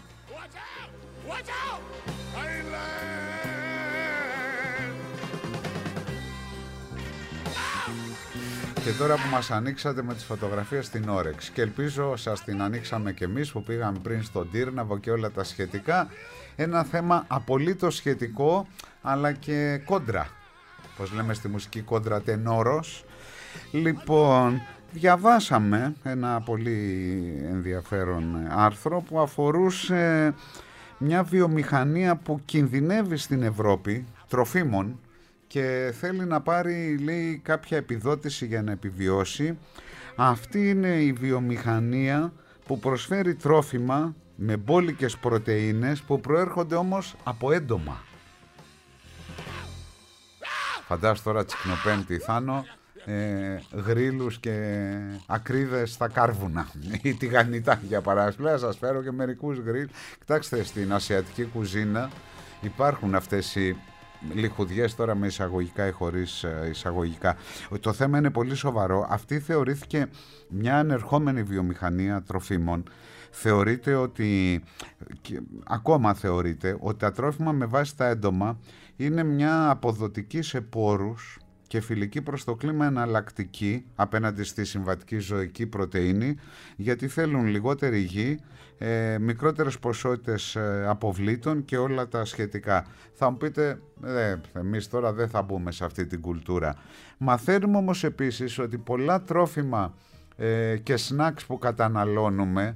Και τώρα που μας ανοίξατε με τις φωτογραφίες στην Όρεξ, και ελπίζω σας την ανοίξαμε και εμείς που πήγαμε πριν στον Τύρναβο και όλα τα σχετικά, ένα θέμα απολύτως σχετικό, αλλά και κόντρα, πώς λέμε στη μουσική, κόντρα τενόρος. Λοιπόν, διαβάσαμε ένα πολύ ενδιαφέρον άρθρο που αφορούσε μια βιομηχανία που κινδυνεύει στην Ευρώπη, τροφίμων, και θέλει να πάρει, λέει, κάποια επιδότηση για να επιβιώσει. Αυτή είναι η βιομηχανία που προσφέρει τρόφιμα με μπόλικες πρωτεΐνες που προέρχονται όμως από έντομα. Φαντάσου τώρα Τσικνοπέμπτη, Θάνο, ε, γρίλους και ακρίδες στα κάρβουνα ή τηγανιτά για παράδειγμα. Σας φέρω και μερικούς γρίλ. Κοιτάξτε, στην ασιατική κουζίνα υπάρχουν αυτές οι λιχουδιές τώρα με εισαγωγικά ή χωρίς εισαγωγικά. Το θέμα είναι πολύ σοβαρό. Αυτή θεωρήθηκε μια ανερχόμενη βιομηχανία τροφίμων. Θεωρείται ότι, και ακόμα θεωρείται, ότι τα τρόφιμα με βάση τα έντομα είναι μια αποδοτική σε πόρους και φιλική προς το κλίμα εναλλακτική απέναντι στη συμβατική ζωική πρωτεΐνη, γιατί θέλουν λιγότερη γη, ε, μικρότερες ποσότητες ε, αποβλήτων και όλα τα σχετικά. Θα μου πείτε, ε, εμείς τώρα δεν θα μπούμε σε αυτή την κουλτούρα. Μαθαίνουμε όμως επίσης ότι πολλά τρόφιμα ε, και σνακς που καταναλώνουμε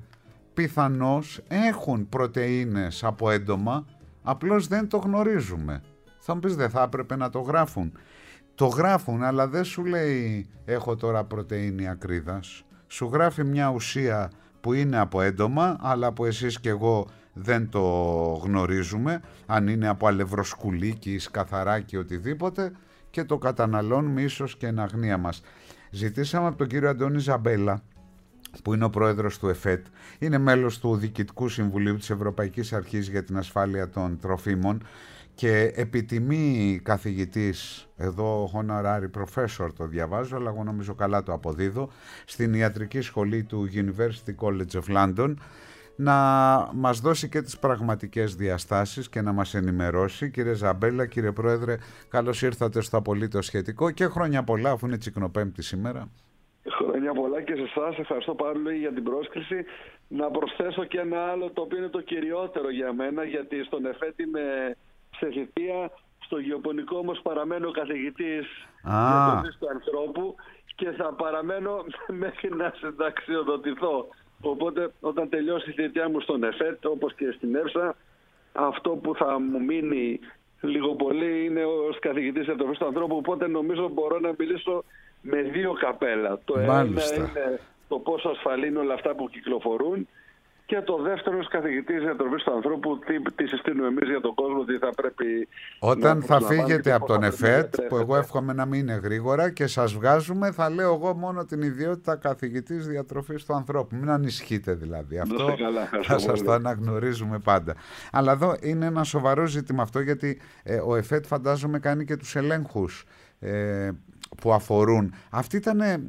πιθανώς έχουν πρωτεΐνες από έντομα, απλώς δεν το γνωρίζουμε. Θα μου πεις, δεν θα έπρεπε να το γράφουν? Το γράφουν, αλλά δεν σου λέει έχω τώρα πρωτεΐνη ακρίδας. Σου γράφει μια ουσία που είναι από έντομα, αλλά που εσείς και εγώ δεν το γνωρίζουμε, αν είναι από αλευροσκουλίκι, σκαθαράκι, οτιδήποτε, και το καταναλώνουμε ίσως και εν αγνία μας. Ζητήσαμε από τον κύριο Αντώνη Ζαμπέλα, που είναι ο πρόεδρος του ΕΦΕΤ, είναι μέλος του Διοικητικού Συμβουλίου της Ευρωπαϊκής Αρχής για την Ασφάλεια των Τροφίμων και επιτιμή καθηγητής, εδώ honorary professor το διαβάζω, αλλά εγώ νομίζω καλά το αποδίδω, στην ιατρική σχολή του University College of London, να μας δώσει και τις πραγματικές διαστάσεις και να μας ενημερώσει. Κύριε Ζαμπέλα, κύριε Πρόεδρε, καλώς ήρθατε στο Απολύτως Σχετικό και χρόνια πολλά, αφού είναι Τσικνοπέμπτη σήμερα. Χρόνια πολλά και σε εσάς. Ευχαριστώ πάρα πολύ για την πρόσκληση. Να προσθέσω και ένα άλλο, το οποίο είναι το κυριότερο για μένα, γιατί στον ΕΦΕΤ είμαι σε θητεία, στο γεωπονικό όμως παραμένω καθηγητής διατροφής του ανθρώπου και θα παραμένω μέχρι να συνταξιοδοτηθώ. Οπότε όταν τελειώσει η θητεία μου στον ΕΦΕΤ, όπως και στην ΕΦΣΑ, αυτό που θα μου μείνει λίγο πολύ είναι ως καθηγητής διατροφής του ανθρώπου, οπότε νομίζω μπορώ να μιλήσω με δύο καπέλα. Το Μάλιστα. ένα είναι το πόσο ασφαλή είναι όλα αυτά που κυκλοφορούν, και το δεύτερο, ως καθηγητής διατροφής του ανθρώπου, τι, τι συστήνουμε εμείς για τον κόσμο, τι θα πρέπει. Όταν θα φύγετε από τον ΕΦΕΤ, που εγώ εύχομαι να μην είναι γρήγορα, και σας βγάζουμε, θα λέω εγώ μόνο την ιδιότητα καθηγητής διατροφής του ανθρώπου. Μην ανησυχείτε δηλαδή. Αυτό καλά, θα σας το αναγνωρίζουμε πάντα. Αλλά εδώ είναι ένα σοβαρό ζήτημα αυτό, γιατί ε, ο ΕΦΕΤ φαντάζομαι κάνει και τους ελέγχους ε, που αφορούν. Αυτή ήταν, ε,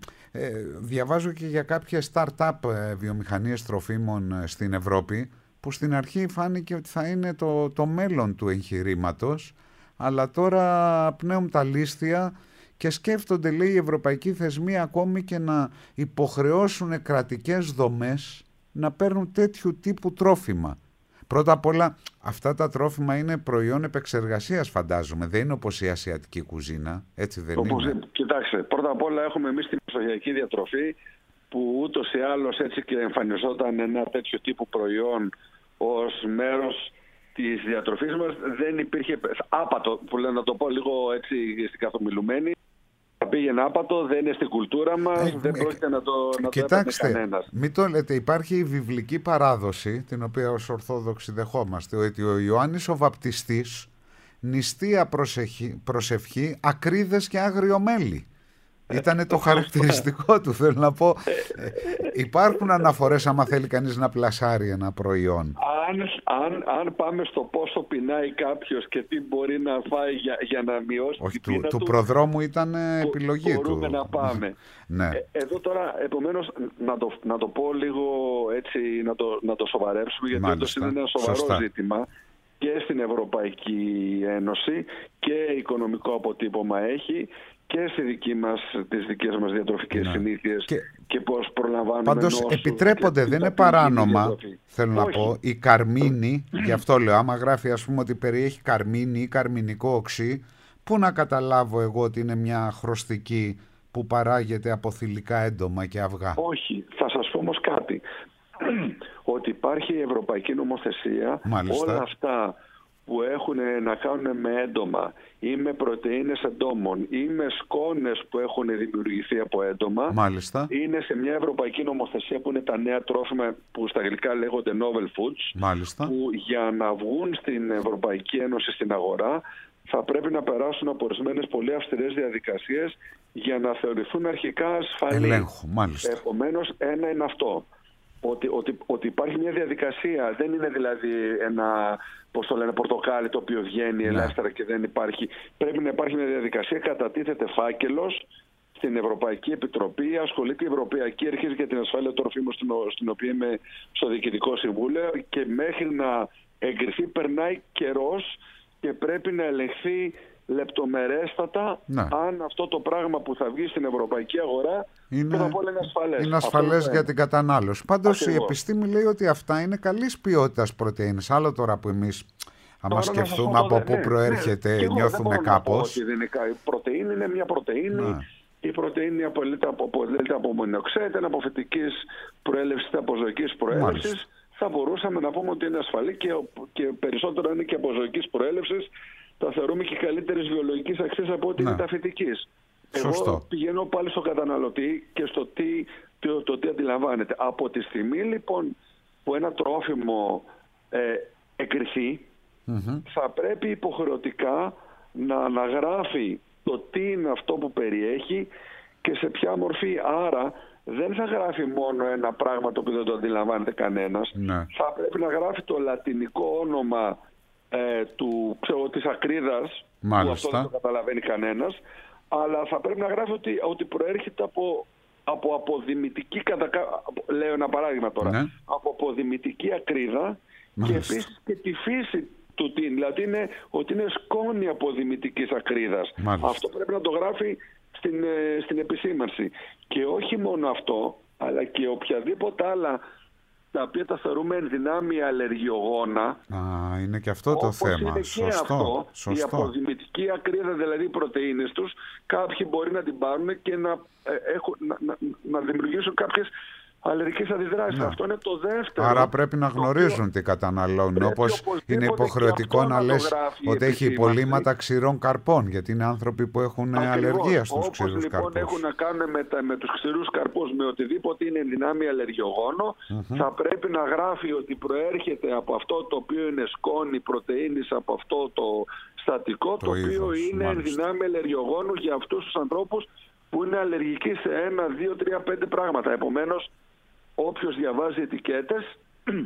διαβάζω και για κάποιες start-up ε, βιομηχανίες τροφίμων ε, στην Ευρώπη, που στην αρχή φάνηκε ότι θα είναι το, το μέλλον του εγχειρήματος, αλλά τώρα πνέουν τα λίστια και σκέφτονται, λέει, οι ευρωπαϊκοί θεσμοί ακόμη και να υποχρεώσουν κρατικές δομές να παίρνουν τέτοιου τύπου τρόφιμα. Πρώτα απ' όλα, αυτά τα τρόφιμα είναι προϊόν επεξεργασίας, φαντάζομαι. Δεν είναι όπως η ασιατική κουζίνα, έτσι δεν όπως, είναι? Κοιτάξτε, πρώτα απ' όλα έχουμε εμείς τη μεσογειακή διατροφή, που ούτως ή άλλως έτσι και εμφανιζόταν ένα τέτοιο τύπου προϊόν ως μέρος της διατροφής μας. Δεν υπήρχε άπατο, που λέω να το πω λίγο έτσι στην καθομιλουμένη. Πήγαινε άπατο, δεν είναι στην κουλτούρα μας, ε, δεν πρόκειται ε, να το, να κοιτάξτε, το έπαιρνε κανένας. Μην το λέτε, υπάρχει η βιβλική παράδοση, την οποία ως Ορθόδοξοι δεχόμαστε, ότι ο Ιωάννης ο Βαπτιστής νηστεία προσευχή, προσευχή ακρίδες και άγριο μέλι. Ήτανε το χαρακτηριστικό του, θέλω να πω. Ε, υπάρχουν αναφορές άμα θέλει κανείς να πλασάρει ένα προϊόν. Αν, αν, αν πάμε στο πόσο πεινάει κάποιος και τι μπορεί να φάει για, για να μειώσει Όχι, την πείνα του, του, του προδρόμου ήταν επιλογή μπορούμε του. Μπορούμε να πάμε. Ναι. Ε, εδώ τώρα, επομένως, να το, να το πω λίγο έτσι, να το, να το σοβαρέψουμε, γιατί όντως είναι ένα σοβαρό Σωστά. ζήτημα και στην Ευρωπαϊκή Ένωση και οικονομικό αποτύπωμα έχει, και στη δική μας, τις δικές μας διατροφικές ναι. συνήθειες και, και πώς προλαμβάνουμε. Πάντως επιτρέπονται, δεν είναι παράνομα, θέλω Όχι. να πω, η καρμίνη, γι' αυτό λέω, άμα γράφει ας πούμε ότι περιέχει καρμίνη ή καρμινικό οξύ, πού να καταλάβω εγώ ότι είναι μια χρωστική που παράγεται από θηλυκά έντομα και αυγά? Όχι, θα σας πω όμως κάτι, ότι υπάρχει η Ευρωπαϊκή Νομοθεσία, Μάλιστα. όλα αυτά που έχουν να κάνουν με έντομα ή με πρωτεΐνες εντόμων ή με σκόνες που έχουν δημιουργηθεί από έντομα, Μάλιστα. είναι σε μια ευρωπαϊκή νομοθεσία που είναι τα νέα τρόφιμα, που στα αγγλικά λέγονται novel foods, Μάλιστα. που για να βγουν στην Ευρωπαϊκή Ένωση στην αγορά θα πρέπει να περάσουν από ορισμένες πολύ αυστηρές διαδικασίες για να θεωρηθούν αρχικά ασφαλή. Ελέγχου, μάλιστα. Επομένως, ένα είναι αυτό. ότι, ότι, ότι υπάρχει μια διαδικασία. Δεν είναι δηλαδή ένα, πώς το λένε, πορτοκάλι το οποίο βγαίνει ναι. ελεύθερα και δεν υπάρχει. Πρέπει να υπάρχει μια διαδικασία, κατατίθεται φάκελος στην Ευρωπαϊκή Επιτροπή, ασχολείται η Ευρωπαϊκή Αρχή για την Ασφάλεια Τροφίμων, στην οποία είμαι στο Διοικητικό Συμβούλιο, και μέχρι να εγκριθεί περνάει καιρός και πρέπει να ελεγχθεί λεπτομερέστατα ναι. αν αυτό το πράγμα που θα βγει στην ευρωπαϊκή αγορά είναι, είναι ασφαλές. Είναι ασφαλές αυτό, για την κατανάλωση. Πάντως ακριβώς. Η επιστήμη λέει ότι αυτά είναι καλής ποιότητας πρωτεΐνες. Άλλο τώρα που εμείς άμα σκεφτούμε από πού ναι, προέρχεται ναι, νιώθουμε κάπως. Η πρωτεΐνη είναι μια πρωτεΐνη. Ναι. Η πρωτεΐνη αποτελείται από, από μονοξέτα, από φυτικής προέλευσης, από ζωικής προέλευσης. Θα μπορούσαμε να πούμε ότι είναι ασφαλή και, και περισσότερο είναι και από ζωικής προέλευσης. Τα θεωρούμε και καλύτερης βιολογικής αξίας από ό,τι ναι. είναι τα φυτικής. Εγώ πηγαίνω πάλι στο καταναλωτή και στο τι, το, το τι αντιλαμβάνεται. Από τη στιγμή λοιπόν που ένα τρόφιμο ε, εγκριθεί, mm-hmm. θα πρέπει υποχρεωτικά να αναγράφει το τι είναι αυτό που περιέχει και σε ποια μορφή. Άρα δεν θα γράφει μόνο ένα πράγμα το οποίο δεν το αντιλαμβάνεται κανένας. Ναι. Θα πρέπει να γράφει το λατινικό όνομα ε, του, ξέρω, της ακρίδας, μάλιστα. που αυτό δεν το καταλαβαίνει κανένας, αλλά θα πρέπει να γράφει ότι, ότι προέρχεται από, από αποδημητική, λέω ένα παράδειγμα τώρα, ναι. από αποδημητική ακρίδα, μάλιστα. και επίσης και τη φύση του τι, δηλαδή είναι, ότι είναι σκόνη αποδημητικής ακρίδας. Μάλιστα. Αυτό πρέπει να το γράφει στην, στην επισήμανση. Και όχι μόνο αυτό, αλλά και οποιαδήποτε άλλα τα οποία τα θεωρούμε εν δυνάμει αλλεργιογόνα. Α, είναι και αυτό το θέμα. Είναι σωστό, και αυτό, σωστό. Η αποδημητική ακρίδα, δηλαδή οι πρωτεΐνες τους, κάποιοι μπορεί να την πάρουν και να, ε, έχουν, να, να, να δημιουργήσουν κάποιες αλλεργικές αντιδράσεις. Ναι. Αυτό είναι το δεύτερο. Άρα πρέπει να γνωρίζουν οποίο... τι καταναλώνουν. Όπως είναι υποχρεωτικό να λες ότι έχει υπολείμματα ξηρών καρπών, γιατί είναι άνθρωποι που έχουν ακριβώς αλλεργία στους ξηρούς λοιπόν καρπούς. Όπως λοιπόν έχουν να κάνουν με, τα, με τους ξηρούς καρπούς, με οτιδήποτε είναι δυνάμει αλλεργιογόνο, mm-hmm. θα πρέπει να γράφει ότι προέρχεται από αυτό το οποίο είναι σκόνη πρωτεΐνης, από αυτό το στατικό, το, το οποίο είδος, είναι δυνάμει αλλεργιογόνου για αυτούς τους ανθρώπους που είναι αλλεργικοί σε ένα, δύο, τρία, πέντε πράγματα. Επομένως, όποιος διαβάζει ετικέτες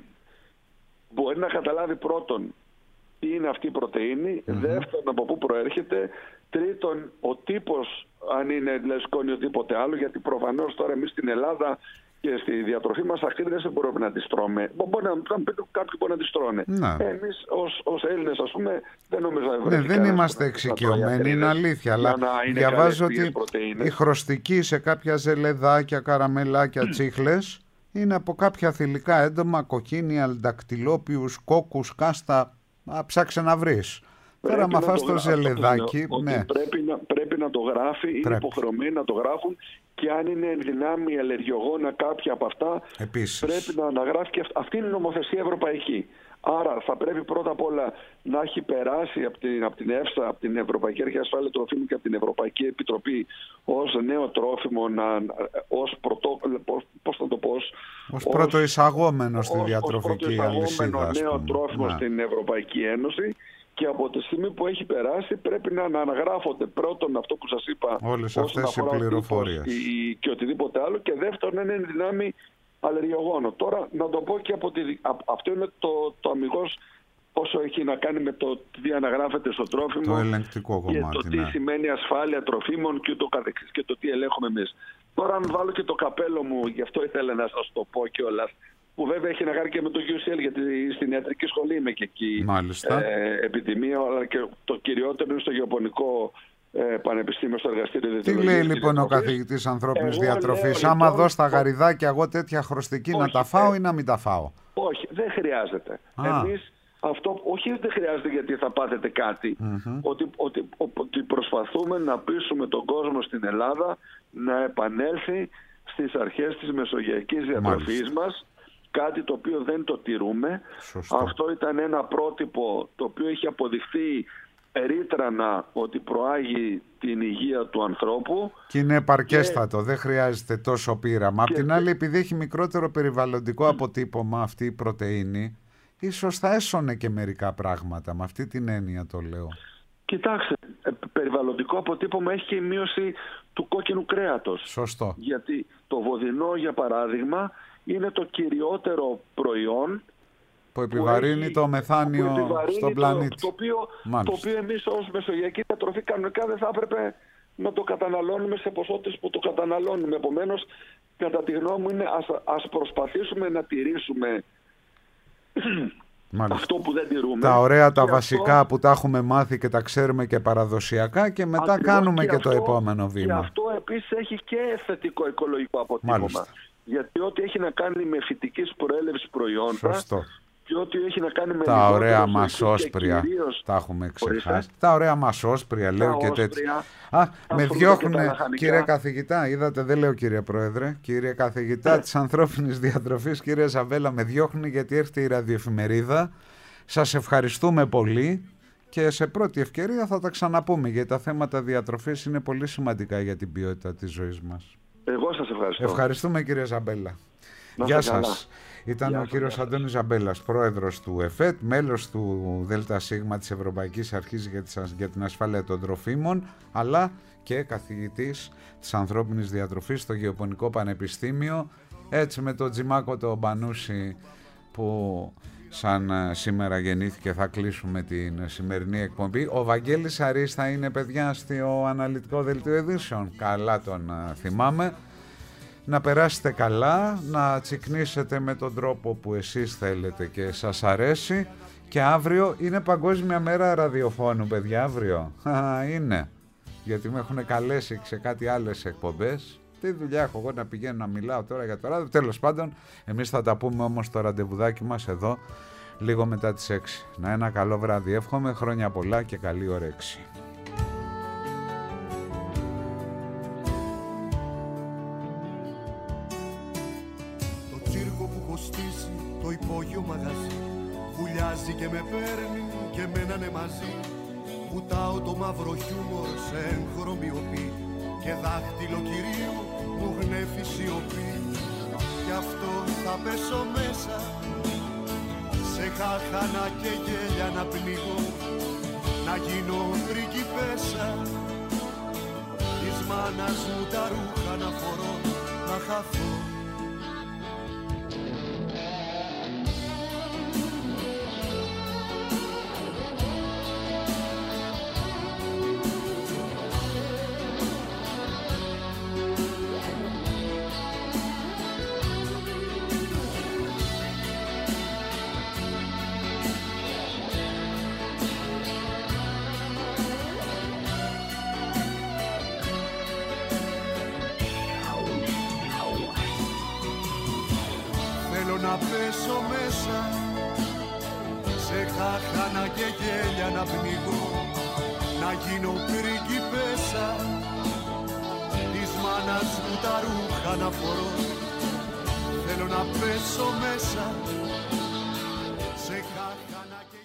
μπορεί να καταλάβει πρώτον τι είναι αυτή η πρωτεΐνη, mm-hmm. δεύτερον από πού προέρχεται, τρίτον ο τύπος, αν είναι σκόνη ή οτιδήποτε άλλο, γιατί προφανώς τώρα εμείς στην Ελλάδα και στη διατροφή μας ακρίδες δεν μπορούμε να τις τρώμε. Μπορεί να, κάποιοι μπορεί να τις τρώνε. Ναι. Εμείς ως, ως Έλληνες, ας πούμε, δεν νομίζω να βρεθούμε. Ναι, δεν είμαστε εξοικειωμένοι, είναι αλήθεια. Αλλά διαβάζω ότι η χρωστική σε κάποια ζελεδάκια, καραμελάκια, τσίχλες είναι από κάποια θηλυκά έντομα, κοκκίνια, αλντακτυλόπιους, κόκκους, κάστα. Α, ψάξε να βρεις. Τώρα με φας το ζελεδάκι, ναι. Πρέπει να, πρέπει να το γράφει, πρέπει. Είναι υποχρεωμένοι να το γράφουν, και αν είναι εν δυνάμει αλλεργιογόνα κάποια από αυτά, επίσης πρέπει να αναγράφει και αυτή. Αυτή είναι η νομοθεσία ευρωπαϊκή. Άρα θα πρέπει πρώτα απ' όλα να έχει περάσει από την, από την ΕΦΣΑ, από την Ευρωπαϊκή Αρχή Ασφάλεια Τροφίμων και από την Ευρωπαϊκή Επιτροπή ως νέο τρόφιμο, να, ως πρωτό, πώς θα το πω, ως, ως πρωτοεισαγόμενο στη διατροφική αλυσίδα. Ως νέο τρόφιμο να. στην Ευρωπαϊκή Ένωση. Και από τη στιγμή που έχει περάσει πρέπει να αναγράφονται πρώτον αυτό που σας είπα, όλες αυτές οι πληροφορίες και οτιδήποτε άλλο, και δεύτερον είναι εν δυνάμει αλλεργιογόνο. Τώρα να το πω και από τη... αυτό είναι το, το αμιγώς όσο έχει να κάνει με το τι αναγράφεται στο τρόφιμο, το ελεγκτικό κομμάτι, και το τι ναι. σημαίνει ασφάλεια τροφίμων και το καθεξής και το τι ελέγχουμε εμείς. Τώρα αν βάλω και το καπέλο μου, γι' αυτό ήθελα να σας το πω κιόλας, που βέβαια έχει να κάνει και με το γιου σι ελ, γιατί στην ιατρική σχολή είμαι και εκεί ε, επιδημία, αλλά και το κυριότερο είναι στο γεωπονικό ε, πανεπιστήμιο, στο εργαστήριο. Τι λέει λοιπόν ο καθηγητής ανθρώπινης διατροφής, άμα λοιπόν, δω στα γαριδάκια εγώ τέτοια χρωστική όχι, να τα φάω ε, ή να μην τα φάω? Όχι, δεν χρειάζεται. Α. Εμείς αυτό, όχι δεν χρειάζεται γιατί θα πάθετε κάτι, mm-hmm. ότι, ότι, ότι προσπαθούμε να πείσουμε τον κόσμο στην Ελλάδα να επανέλθει στις αρχές της μεσογειακής διατροφής μας, κάτι το οποίο δεν το τηρούμε. Σωστό. Αυτό ήταν ένα πρότυπο το οποίο έχει αποδειχθεί περίτρανα ότι προάγει την υγεία του ανθρώπου. Και είναι επαρκέστατο, και... δεν χρειάζεται τόσο πείραμα. Και... Απ' την άλλη, επειδή έχει μικρότερο περιβαλλοντικό αποτύπωμα αυτή η πρωτεΐνη, ίσως θα έσωνε και μερικά πράγματα. Με αυτή την έννοια το λέω. Κοιτάξτε, περιβαλλοντικό αποτύπωμα έχει και η μείωση του κόκκινου κρέατος. Σωστό. Γιατί το βοδινό, για παράδειγμα, είναι το κυριότερο προϊόν που επιβαρύνει που έχει, το μεθάνιο επιβαρύνει στον πλανήτη. Το, το, οποίο, το οποίο εμείς ως μεσογειακή διατροφή κανονικά δεν θα έπρεπε να το καταναλώνουμε σε ποσότητες που το καταναλώνουμε. Επομένως, κατά τη γνώμη μου, είναι ας, ας προσπαθήσουμε να τηρήσουμε Μάλιστα. αυτό που δεν τηρούμε. Τα ωραία, τα και βασικά αυτό, που τα έχουμε μάθει και τα ξέρουμε και παραδοσιακά και μετά κάνουμε και, και αυτό, το επόμενο βήμα. Και αυτό επίσης έχει και θετικό οικολογικό αποτύπωμα. Γιατί ό,τι έχει να κάνει με φυτικής προέλευσης προϊόντα, Σωστό. και ό,τι έχει να κάνει με τα ωραία μας όσπρια, τα έχουμε ξεχάσει. Ορίστε. Τα ωραία μας όσπρια, λέω και τέτοια. Α, με διώχνουν, κύριε καθηγητά, είδατε, δεν λέω κύριε Πρόεδρε, κύριε καθηγητά της ανθρώπινης διατροφής, κύριε Ζαμπέλα, με διώχνουν γιατί έρχεται η ραδιοεφημερίδα. Σας ευχαριστούμε πολύ και σε πρώτη ευκαιρία θα τα ξαναπούμε, γιατί τα θέματα διατροφής είναι πολύ σημαντικά για την ποιότητα της ζωής μας. Εγώ σας ευχαριστώ. Ευχαριστούμε κύριε Ζαμπέλα. Να Γεια σας. Καλά. Ήταν Γεια ο κύριος Αντώνης Ζαμπέλας, πρόεδρος του ΕΦΕΤ, μέλος του ΔΣ της Ευρωπαϊκής Αρχής για την Ασφάλεια των Τροφίμων, αλλά και καθηγητής της ανθρώπινης διατροφής στο Γεωπονικό Πανεπιστήμιο. Έτσι με τον Τζιμάκο το Μπανούση που σαν σήμερα γεννήθηκε θα κλείσουμε την σημερινή εκπομπή. Ο Βαγγέλης Αρής θα είναι, παιδιά, στο αναλυτικό δελτίο ειδήσεων. Καλά τον θυμάμαι. Να περάσετε καλά, να τσικνήσετε με τον τρόπο που εσείς θέλετε και σας αρέσει. Και αύριο είναι Παγκόσμια Μέρα Ραδιοφώνου, παιδιά, αύριο. Είναι, γιατί με έχουν καλέσει σε κάτι άλλες εκπομπές. Τι δουλειά έχω εγώ να πηγαίνω να μιλάω τώρα για το ράδιο. Τέλος πάντων, εμείς θα τα πούμε όμως στο ραντεβουδάκι μας εδώ λίγο μετά τις έξι. Να ένα καλό βράδυ, εύχομαι, χρόνια πολλά και καλή όρεξη. Το τσίρκο που κοστίζει το υπόγειο μαγαζί βουλιάζει και με παίρνει και μένανε μαζί. Βουτάω το μαύρο χιούμορ σε εγχρωμιοπή και δάχτυλο κυρίου μου γνέφει σιωπή. Γι' αυτό θα πέσω μέσα σε χάχανα και γέλια να πνίγω, να γίνω πριγκιπέσα, της μάνας μου τα ρούχα να φορώ, να χαθώ. Να πέσω μέσα σε χάχανα και γέλια να πνίγω, να γίνω πριγκιπέσα, της μάνας μου τα ρούχα να φορώ. Θέλω να πέσω μέσα σε χάχανα και